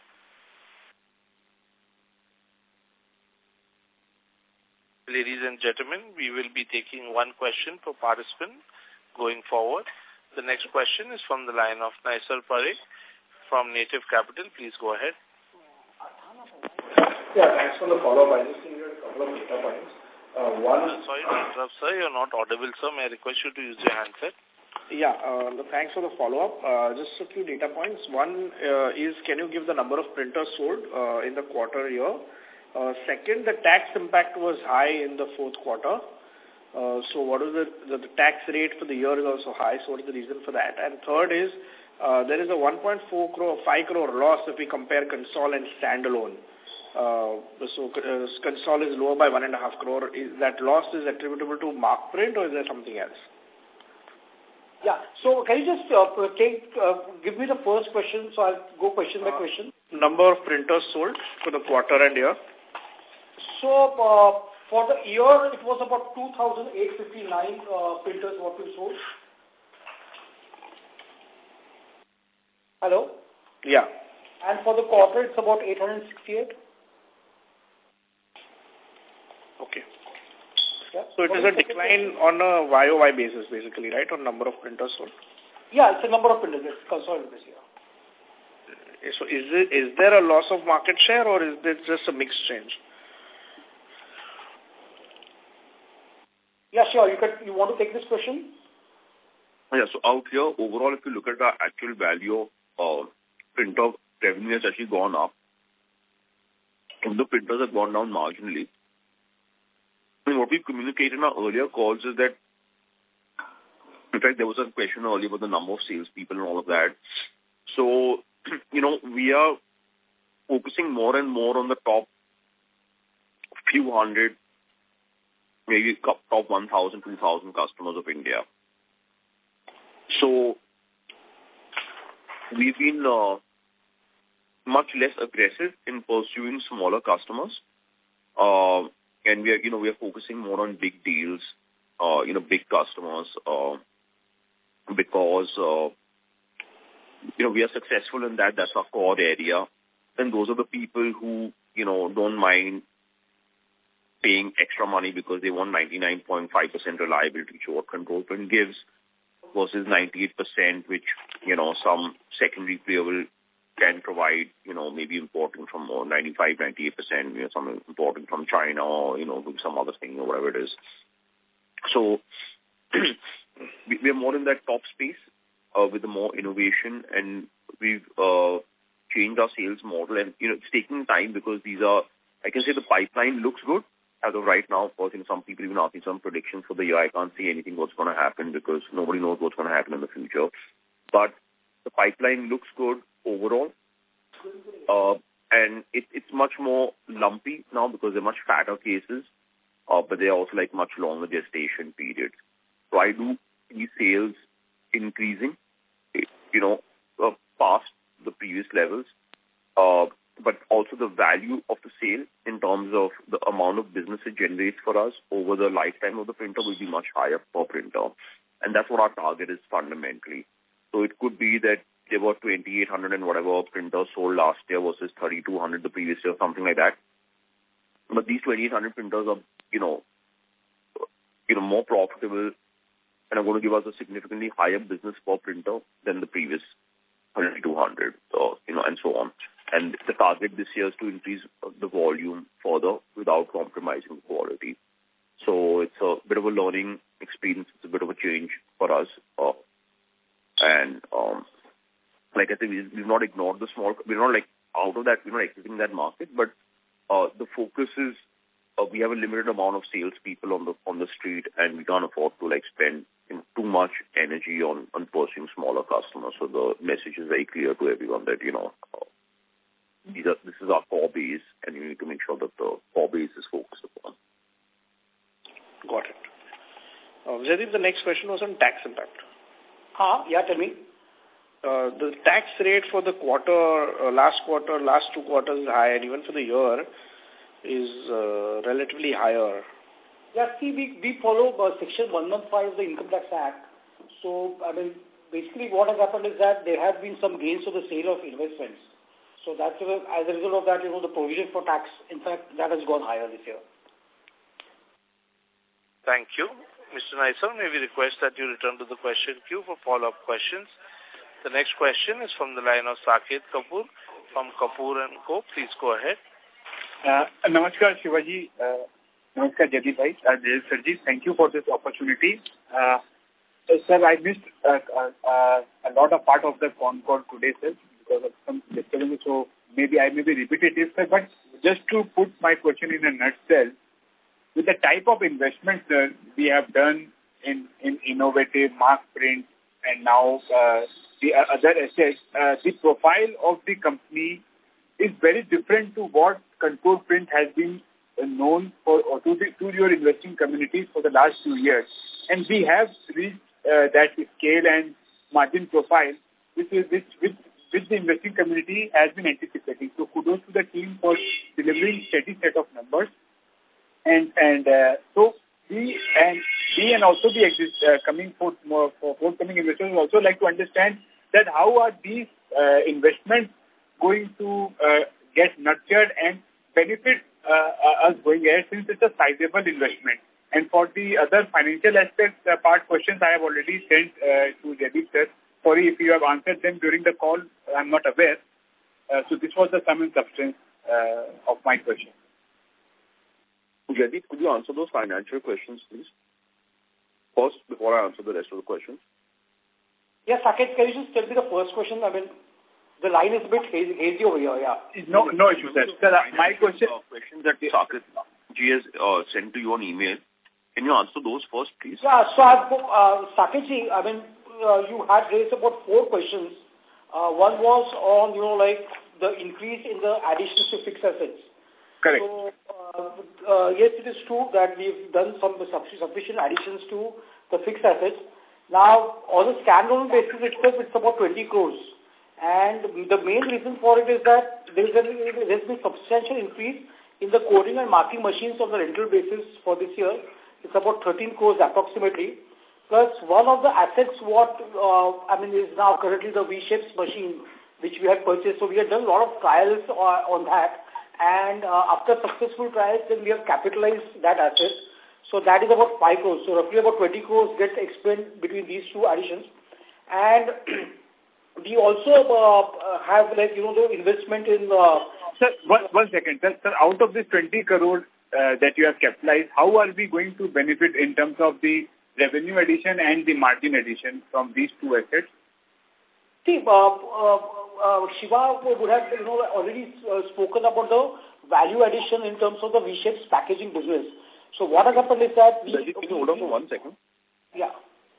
Ladies and gentlemen, we will be taking one question per participant going forward. The next question is from the line of Naisar Parekh from Native Capital. Please go ahead. Yeah, thanks for the follow-up. I just needed a couple of data points. Sorry to interrupt, sir. You're not audible, sir. May I request you to use your handset? Yeah, thanks for the follow-up. Just a few data points. One is, can you give the number of printers sold in the quarter year? Second, the tax impact was high in the fourth quarter. So what is the tax rate for the year is also high. So what is the reason for that? And third is, there is a 1.5 crore loss if we compare console and standalone. So console is lower by 1.5 crore. Is that loss is attributable to Markprint or is there something else? Yeah. So can you just give me the first question? So I'll go question by question. Number of printers sold for the quarter and year? So for the year, it was about 2,859 printers what we sold. Hello? Yeah. And for the quarter, it's about 868. Okay. Yeah. So it is a decline on a YOY basis, basically, right, on number of printers sold? Yeah, it's a number of printers. It's consolidated this year. So is there a loss of market share or is it just a mixed change? Yeah, sure. You want to take this question? Yeah, so out here, overall, if you look at the actual value of printer revenue has actually gone up. And the printers have gone down marginally. I mean, what we communicated in our earlier calls is that, in fact, there was a question earlier about the number of salespeople and all of that. So, we are focusing more and more on the top few hundred, maybe top 1,000, 2,000 customers of India. So, we've been much less aggressive in pursuing smaller customers. And we are focusing more on big deals, big customers, because, we are successful in that. That's our core area. And those are the people who, don't mind paying extra money because they want 99.5% reliability, which what Control Print gives, versus 98%, which, some secondary player can provide, maybe importing from 95, 98%, some importing from China or, some other thing or whatever it is. So we are more in that top space with the more innovation, and we've changed our sales model. And, it's taking time because these are, I can say the pipeline looks good as of right now. Of course, some people even asking some predictions for the year. I can't see anything what's going to happen because nobody knows what's going to happen in the future. But the pipeline looks good overall. And it's much more lumpy now because they're much fatter cases, but they're also like much longer gestation periods. So I do see sales increasing, past the previous levels, but also the value of the sale in terms of the amount of business it generates for us over the lifetime of the printer will be much higher per printer. And that's what our target is fundamentally. So it could be that there were 2,800 and whatever printers sold last year versus 3,200 the previous year, something like that. But these 2,800 printers are, more profitable and are going to give us a significantly higher business per printer than the previous 200, and so on. And the target this year is to increase the volume further without compromising the quality. So it's a bit of a learning experience. It's a bit of a change for us. Like I said, we've not ignored the small. We're not out of that. We're not exiting that market. But the focus is we have a limited amount of salespeople on the street, and we can't afford to spend too much energy on pursuing smaller customers. So the message is very clear to everyone that this is our core base, and you need to make sure that the core base is focused upon. Got it. Jaideep, the next question was on tax impact. Yeah, tell me. The tax rate for the last two quarters is high, and even for the year is relatively higher. Yeah, see, we follow Section 115 of the Income Tax Act. So, basically what has happened is that there have been some gains for the sale of investments. So that's as a result of that, the provision for tax, in fact, that has gone higher this year. Thank you. Mr. Naisar, may we request that you return to the question queue for follow-up questions. The next question is from the line of Saket Kapoor from Kapoor & Co. Please go ahead. Namaskar, Shivaji. Namaskar, Jaideep bhai. Sirji, thank you for this opportunity. Sir, I missed a lot of part of the con call today, sir, because of some disturbance, so maybe I may be repetitive, sir, but just to put my question in a nutshell, with the type of investment, sir, we have done in innovative Markprint and now the other assets, the profile of the company is very different to what Control Print has been known for to your investing community for the last 2 years. And we have reached that scale and margin profile which the investing community has been anticipating. So kudos to the team for delivering steady set of numbers. And so we and also the coming forthcoming investors would also like to understand that how are these investments going to get nurtured and benefit us going ahead, since it's a sizable investment. And for the other financial aspects, part questions I have already sent to Jaideep sir. Sorry if you have answered them during the call, I'm not aware. So this was the sum and substance of my question. Jaideep, could you answer those financial questions, please? First, before I answer the rest of the questions. Yes, Saket, can you just tell me the first question? I mean, the line is a bit hazy over here, yeah. No issue, sir. Sir, my question that Saket Ji has sent to you on email. Can you answer those first, please? Yeah, so Saket Ji, I mean, you had raised about 4 questions. One was on, the increase in the additions to fixed assets. Correct. So, yes, it is true that we've done some sufficient additions to the fixed assets. Now, on a standalone basis itself, it's about 20 crores. And the main reason for it is that there's been substantial increase in the coding and marking machines on the rental basis for this year. It's about 13 crores approximately. Plus, one of the assets is now currently the V-Shapes machine, which we had purchased. So we had done a lot of trials on that. And after successful trials, then we have capitalized that asset. So that is about 5 crores. So roughly about 20 crores gets explained between these two additions. And we also have, the investment in... Sir, one second. Sir, out of this 20 crore that you have capitalized, how are we going to benefit in terms of the revenue addition and the margin addition from these two assets? See, Shiva would have already spoken about the value addition in terms of the V-Shapes packaging business. So what has happened is that... Can you hold on for 1 second? Yeah.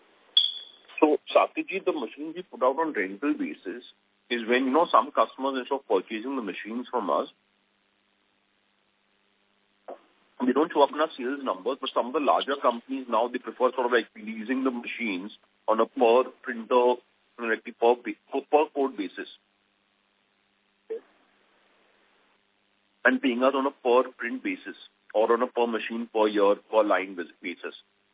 So, Saketji, the machines we put out on rental basis is when, some customers, instead of purchasing the machines from us, they don't show up in our sales numbers, but some of the larger companies now, they prefer sort of like leasing the machines on a per printer, per code basis. And paying us on a per print basis or on a per machine per year, per line basis.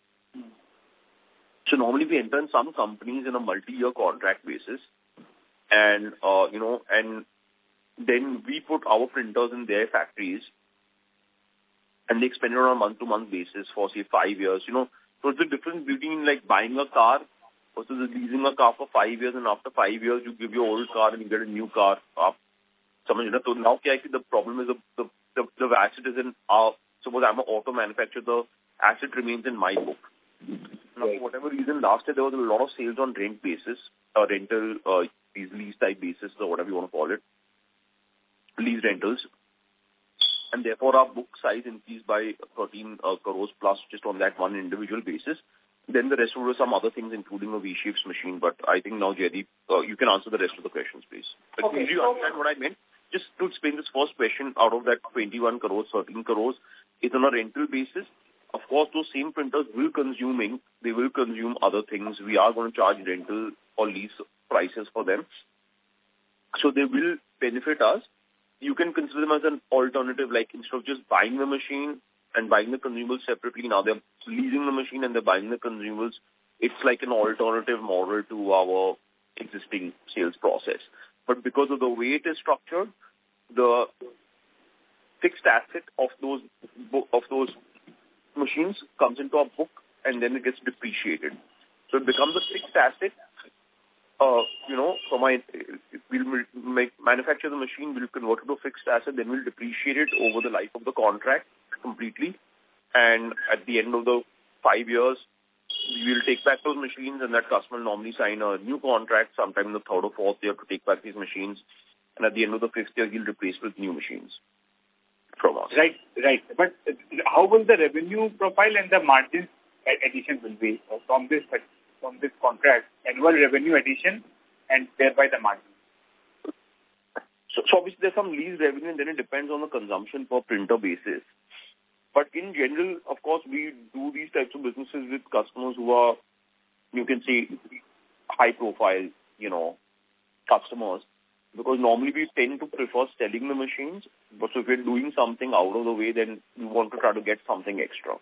So normally we enter in some companies in a multi-year contract basis and, and then we put our printers in their factories and they expend it on a month-to-month basis for, say, 5 years, So it's the difference between like buying a car versus leasing a car for 5 years, and after 5 years you give your old car and you get a new car. So now the problem is the asset is in suppose I'm an auto manufacturer, the asset remains in my book. Now, for whatever reason, last year there was a lot of sales on rent basis, rental, these lease type basis, or whatever you want to call it, lease rentals. And therefore our book size increased by 13 crores plus just on that one individual basis. Then the rest were some other things, including a V-Shapes machine. But I think now, Jaideep, you can answer the rest of the questions, please. But okay, did you understand what I meant? Just to explain this first question, out of that 21 crores, 13 crores, is on a rental basis. Of course, those same printers will consume other things. We are going to charge rental or lease prices for them. So they will benefit us. You can consider them as an alternative, like instead of just buying the machine and buying the consumables separately, now they're leasing the machine and they're buying the consumables. It's like an alternative model to our existing sales process. But because of the way it is structured, the fixed asset of those machines comes into our book and then it gets depreciated. So it becomes a fixed asset we'll manufacture the machine, we'll convert it to a fixed asset, then we'll depreciate it over the life of the contract completely. And at the end of the 5 years, we will take back those machines, and that customer will normally sign a new contract sometime in the 3rd or 4th year to take back these machines. And at the end of the 5th year, he'll replace with new machines from us. Right. But how will the revenue profile and the margin addition will be from this contract, annual revenue addition and thereby the margin? So obviously there's some lease revenue, and then it depends on the consumption per printer basis. But in general, of course, we do these types of businesses with customers who are, you can say, high profile, customers. Because normally we tend to prefer selling the machines. But so if we're doing something out of the way, then we want to try to get something extra.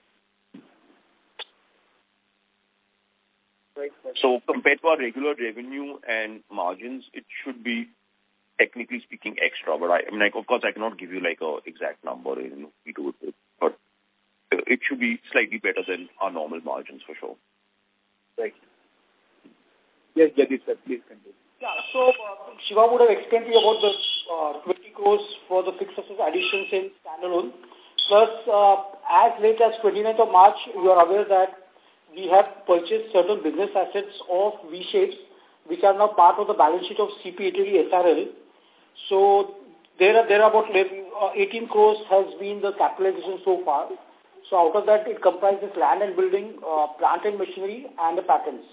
Right. So compared to our regular revenue and margins, it should be, technically speaking, extra. But of course, I cannot give you like a exact number we do it with. But it should be slightly better than our normal margins for sure. Right. Yes, Jagdish sir, please continue. Yeah, so Shiva would have explained to you about the 20 crores for the fixed assets additions in standalone. Plus, as late as 29th of March, you are aware that we have purchased certain business assets of V-Shapes, which are now part of the balance sheet of CP Italy SRL. So there are about 18 crores has been the capitalization so far. So out of that, it comprises land and building, plant and machinery, and the patents.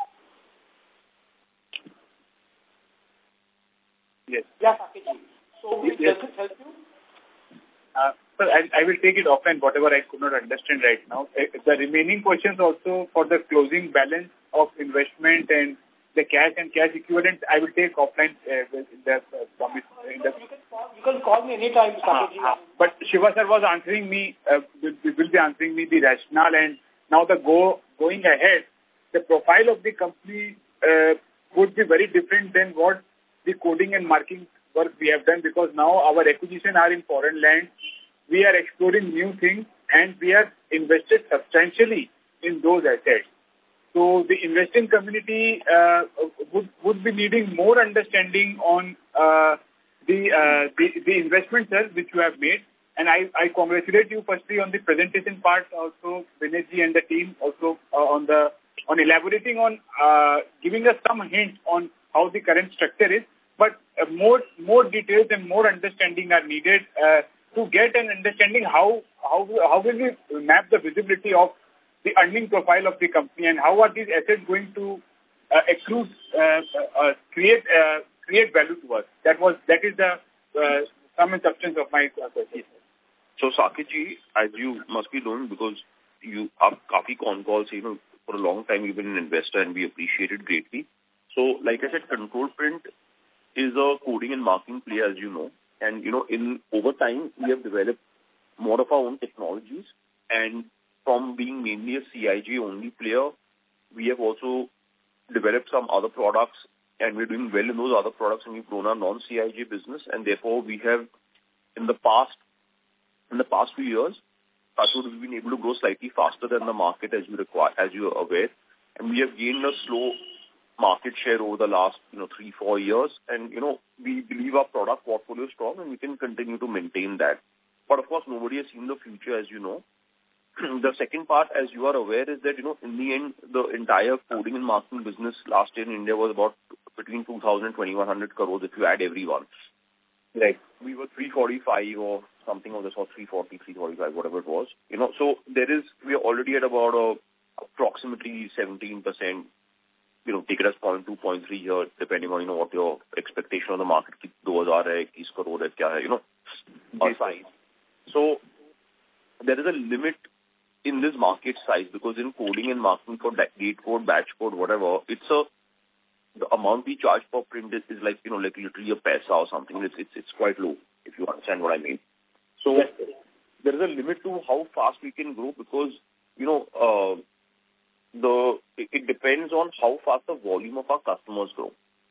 Yes. Yes, Saketji. So does this help you? Sir, I will take it offline, whatever I could not understand right now. The remaining questions also for the closing balance of investment and the cash and cash equivalent, I will take offline You can call me anytime, Saketji. But Shiva sir was answering me, will be answering me the rationale, and now going ahead, the profile of the company would be very different than what the coding and marking work we have done, because now our acquisition are in foreign land. We are exploring new things, and we have invested substantially in those assets. So the investing community would be needing more understanding on the investments which you have made. And I congratulate you firstly on the presentation part, also Vinayji and the team also on elaborating on giving us some hint on how the current structure is. But more details and more understanding are needed to get an understanding how will we map the visibility of the earning profile of the company, and how are these assets going to accrue, create value to us. That is the sum and substance of my question. So Saketji, as you must be known, because you have Kafi con calls, for a long time you've been an investor, and we appreciate it greatly. So like I said, Control Print is a coding and marking player, as you know. And, over time, we have developed more of our own technologies. And from being mainly a CIJ-only player, we have also developed some other products, and we're doing well in those other products, and we've grown our non-CIJ business. And therefore, we have, in the past few years, we've been able to grow slightly faster than the market as you are aware. And we have gained a slow market share over the last 3-4 years, and we believe our product portfolio is strong, and we can continue to maintain that. But of course, nobody has seen the future, as you know. The second part, as you are aware, is that in the end, the entire coding and marking business last year in India was about between 2,000 and 2,100 crores if you add everyone. Right. We were 345 or something of this, or 340, 345, whatever it was. So we are already at about approximately 17%. Take it as 0.2, 0.3 here, depending on, what your expectation of the market, 2,000 hai, 20 crore hai, kya hai, size. So there is a limit in this market size, because in coding and marking for gate code, batch code, whatever, the amount we charge per print is like, like literally a paisa or something. It's quite low, if you understand what I mean. So there is a limit to how fast we can grow, because, it depends on how fast the volume of our customers grow.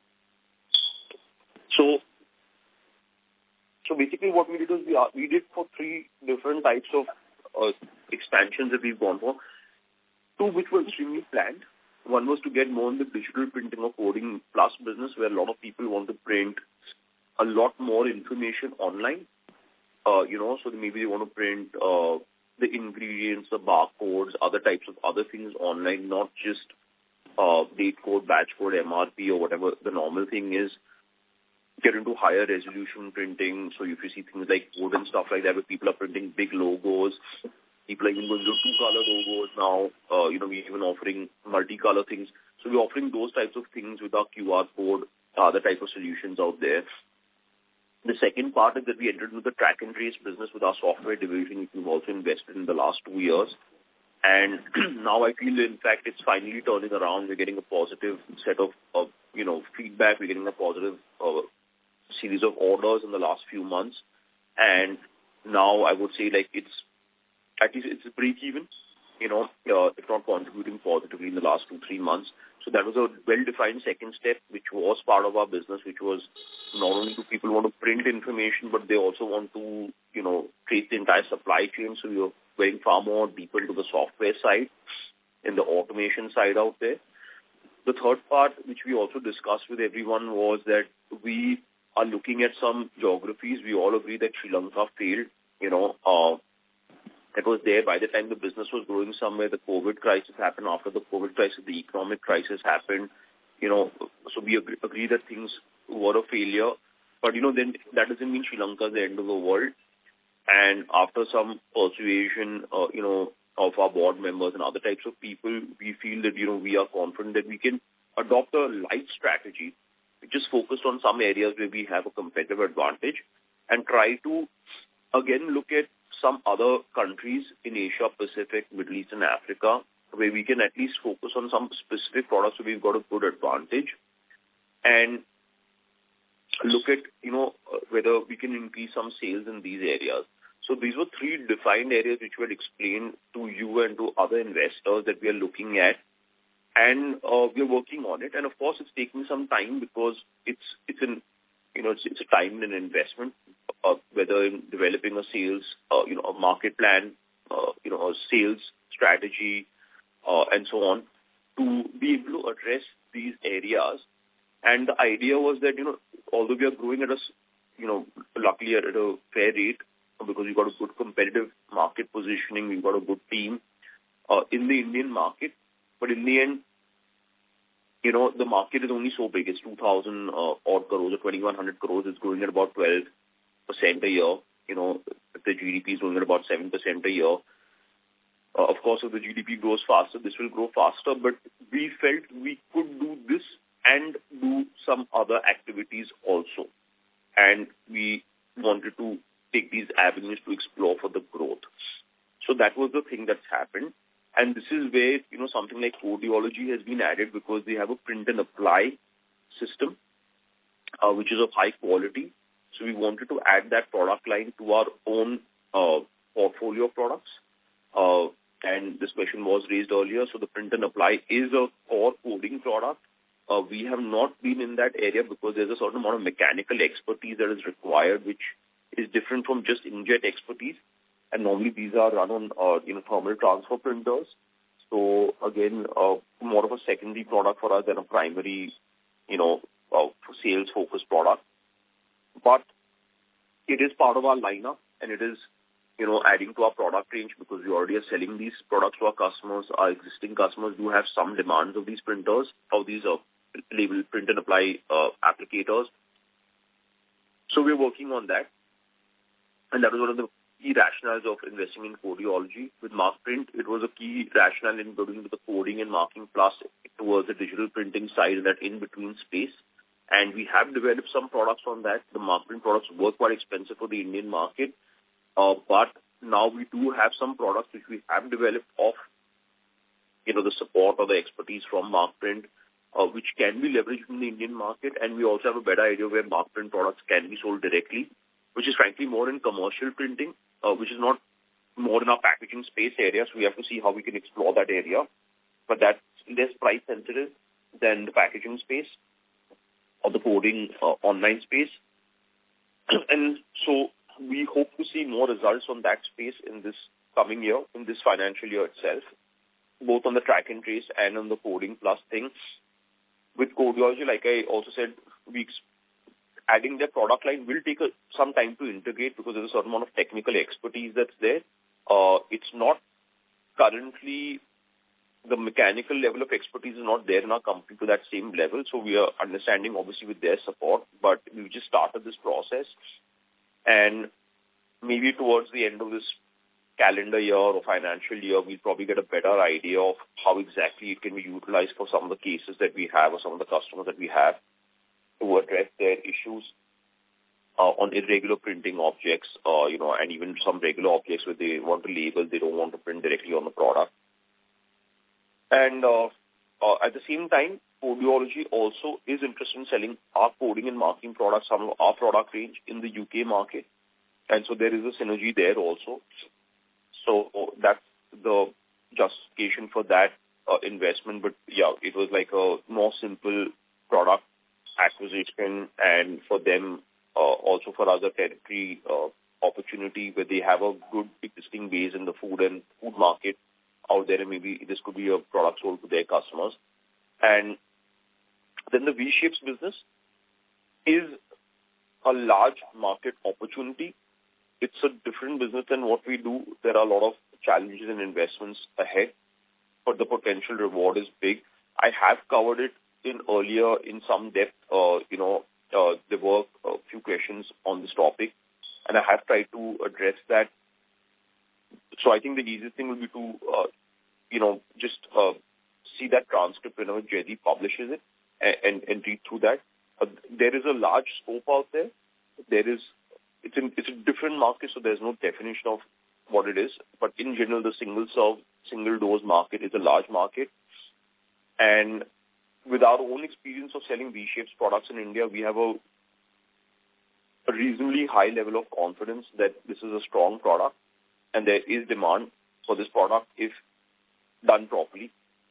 So basically what we did is we did for 3 different types of expansions that we've gone for. 2 which were extremely planned. One was to get more in the digital printing or coding plus business, where a lot of people want to print a lot more information online. So maybe they want to print the ingredients, the barcodes, other types of other things online, not just date code, batch code, MRP, or whatever the normal thing is. Get into higher resolution printing. So if you see things like code and stuff like that, where people are printing big logos, people are even going to do two-color logos now. We're even offering multi-color things. So we're offering those types of things with our QR code, other type of solutions out there. The second part is that we entered into the track and trace business with our software division, which we've also invested in the last 2 years. And now I feel, in fact, it's finally turning around. We're getting a positive set of feedback. We're getting a positive series of orders in the last few months. And now I would say it's a break even, if not contributing positively in the last 2-3 months. So that was a well-defined second step, which was part of our business, which was not only do people want to print information, but they also want to, trace the entire supply chain. So we are going far more deeper into the software side and the automation side out there. The third part, which we also discussed with everyone, was that we are looking at some geographies. We all agree that Sri Lanka failed, It was there by the time the business was growing somewhere. The COVID crisis happened. After the COVID crisis, the economic crisis happened. So we agree that things were a failure. But, then that doesn't mean Sri Lanka is the end of the world. And after some persuasion, of our board members and other types of people, we feel that, we are confident that we can adopt a light strategy, which is focused on some areas where we have a competitive advantage, and try to, again, look at some other countries in Asia, Pacific, Middle East, and Africa, where we can at least focus on some specific products where we've got a good advantage, and look at, whether we can increase some sales in these areas. So these were 3 defined areas which we had explained to you and to other investors that we are looking at, and we are working on it. And of course, it's taking some time because it's a time and investment, whether in developing a sales, a market plan, a sales strategy, and so on, to be able to address these areas. And the idea was that, although we are growing at luckily at a fair rate, because we've got a good competitive market positioning, we've got a good team in the Indian market, but in the end, the market is only so big. It's 2,000 odd crores or 2,100 crores. It's growing at about 12% a year. The GDP is growing at about 7% a year. Of course, if the GDP grows faster, this will grow faster, but we felt we could do this and do some other activities also. And we wanted to take these avenues to explore for the growth. So that was the thing that's happened. And this is where, something like Codeology has been added, because they have a print and apply system, which is of high quality. So we wanted to add that product line to our own portfolio of products. And this question was raised earlier. So the print and apply is a core coding product. We have not been in that area because there's a certain amount of mechanical expertise that is required, which is different from just inkjet expertise. And normally these are run on, thermal transfer printers. So again, more of a secondary product for us than a primary, sales-focused product. But it is part of our lineup, and it is, adding to our product range, because we already are selling these products to our customers. Our existing customers do have some demands of these printers, of these label print and apply applicators. So we're working on that. And that was one of the key rationales of investing in Codeology. With Markprint, it was a key rationale in going into the coding and marking plus towards the digital printing side, that in-between space. And we have developed some products on that. The Markprint products were quite expensive for the Indian market. But now we do have some products which we have developed off, the support or the expertise from Markprint, which can be leveraged in the Indian market. And we also have a better idea where Markprint products can be sold directly, which is frankly more in commercial printing, which is not more in our packaging space area. So we have to see how we can explore that area. But that's less price sensitive than the packaging space or the coding online space. And so we hope to see more results on that space in this coming year, in this financial year itself. both on the track and trace and on the coding plus thing. With Codeology, like I also said, adding their product line will take some time to integrate because there's a certain amount of technical expertise that's there. It's not currently, the mechanical level of expertise is not there in our company to that same level. So we are understanding, obviously, with their support, but we just started this process. And maybe towards the end of this calendar year or financial year, we'll probably get a better idea of how exactly it can be utilized for some of the cases that we have or some of the customers that we have to address their issues on irregular printing objects, and even some regular objects where they want to label, they don't want to print directly on the product. And at the same time, Codeology also is interested in selling our coding and marking products, some of our product range in the UK market. And so there is a synergy there also. So that's the justification for that investment. But yeah, it was like a more simple product acquisition, and for them also for other territory opportunity where they have a good existing base in the food market out there, and maybe this could be a product sold to their customers. And then the V-Shapes business is a large market opportunity. It's a different business than what we do. There are a lot of challenges and investments ahead, but the potential reward is big. I have covered it earlier in some depth. There were a few questions on this topic, and I have tried to address that. So I think the easiest thing will be to, just see that transcript whenever Jaideep publishes it and read through that. There is a large scope out there. It's a different market, so there's no definition of what it is. But in general, the single dose market is a large market. And with our own experience of selling V-Shapes products in India, we have a reasonably high level of confidence that this is a strong product and there is demand for this product if done properly.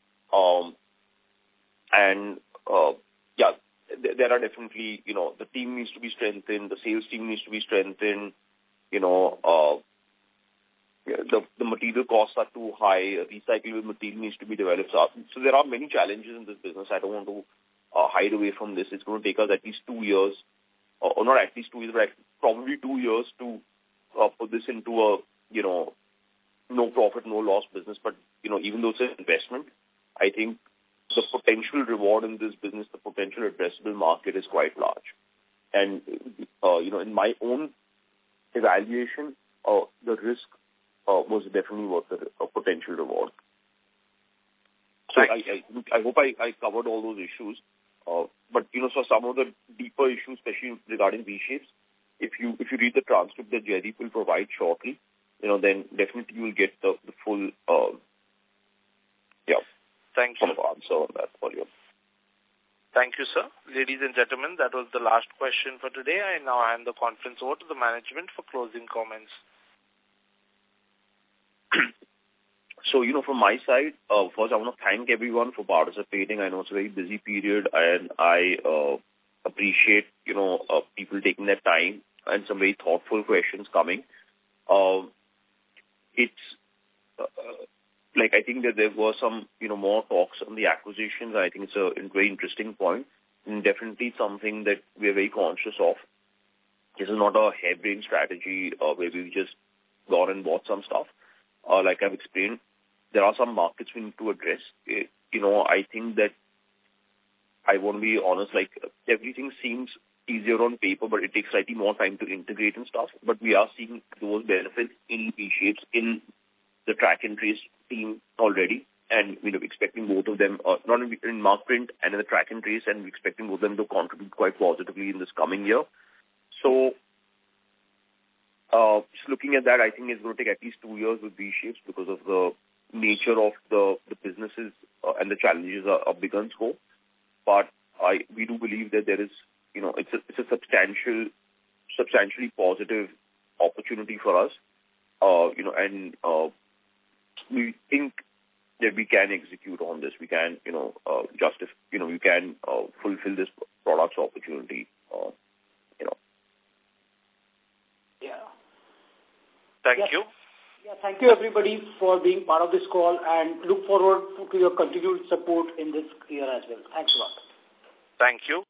There are definitely, the team needs to be strengthened, the sales team needs to be strengthened, the material costs are too high, recyclable material needs to be developed. So there are many challenges in this business. I don't want to hide away from this. It's going to take us at least 2 years, or not at least 2 years, but probably 2 years to put this into a, no profit, no loss business. But, even though it's an investment, I think the potential reward in this business, the potential addressable market is quite large. And, in my own evaluation, the risk was definitely worth a potential reward. So I hope I covered all those issues. But, so some of the deeper issues, especially regarding V-Shapes, if you read the transcript that Jaideep will provide shortly, then definitely you will get the full, Thank you. Answer on that for you. Thank you, sir. Ladies and gentlemen, that was the last question for today. I now hand the conference over to the management for closing comments. So, from my side, first I want to thank everyone for participating. I know it's a very busy period, and I appreciate, people taking their time and some very thoughtful questions coming. I think that there were some, more talks on the acquisitions. I think it's a very interesting point, and definitely something that we're very conscious of. This is not a harebrained strategy where we've just gone and bought some stuff. Like I've explained, there are some markets we need to address. I think that I want to be honest, everything seems easier on paper, but it takes slightly more time to integrate and stuff. But we are seeing those benefits in V-Shapes, in the track and trace team already, and expecting both of them, not only in Markprint and in the track and trace, and we're expecting both of them to contribute quite positively in this coming year. So, just looking at that, I think it's going to take at least 2 years with V-Shapes because of the nature of the businesses and the challenges are bigger in scope. But we do believe that there is, it's a substantially positive opportunity for us, and we think that we can execute on this. We can, we can fulfill this product's opportunity, Thank you. Yeah, thank you everybody for being part of this call and look forward to your continued support in this year as well. Thanks a lot. Thank you.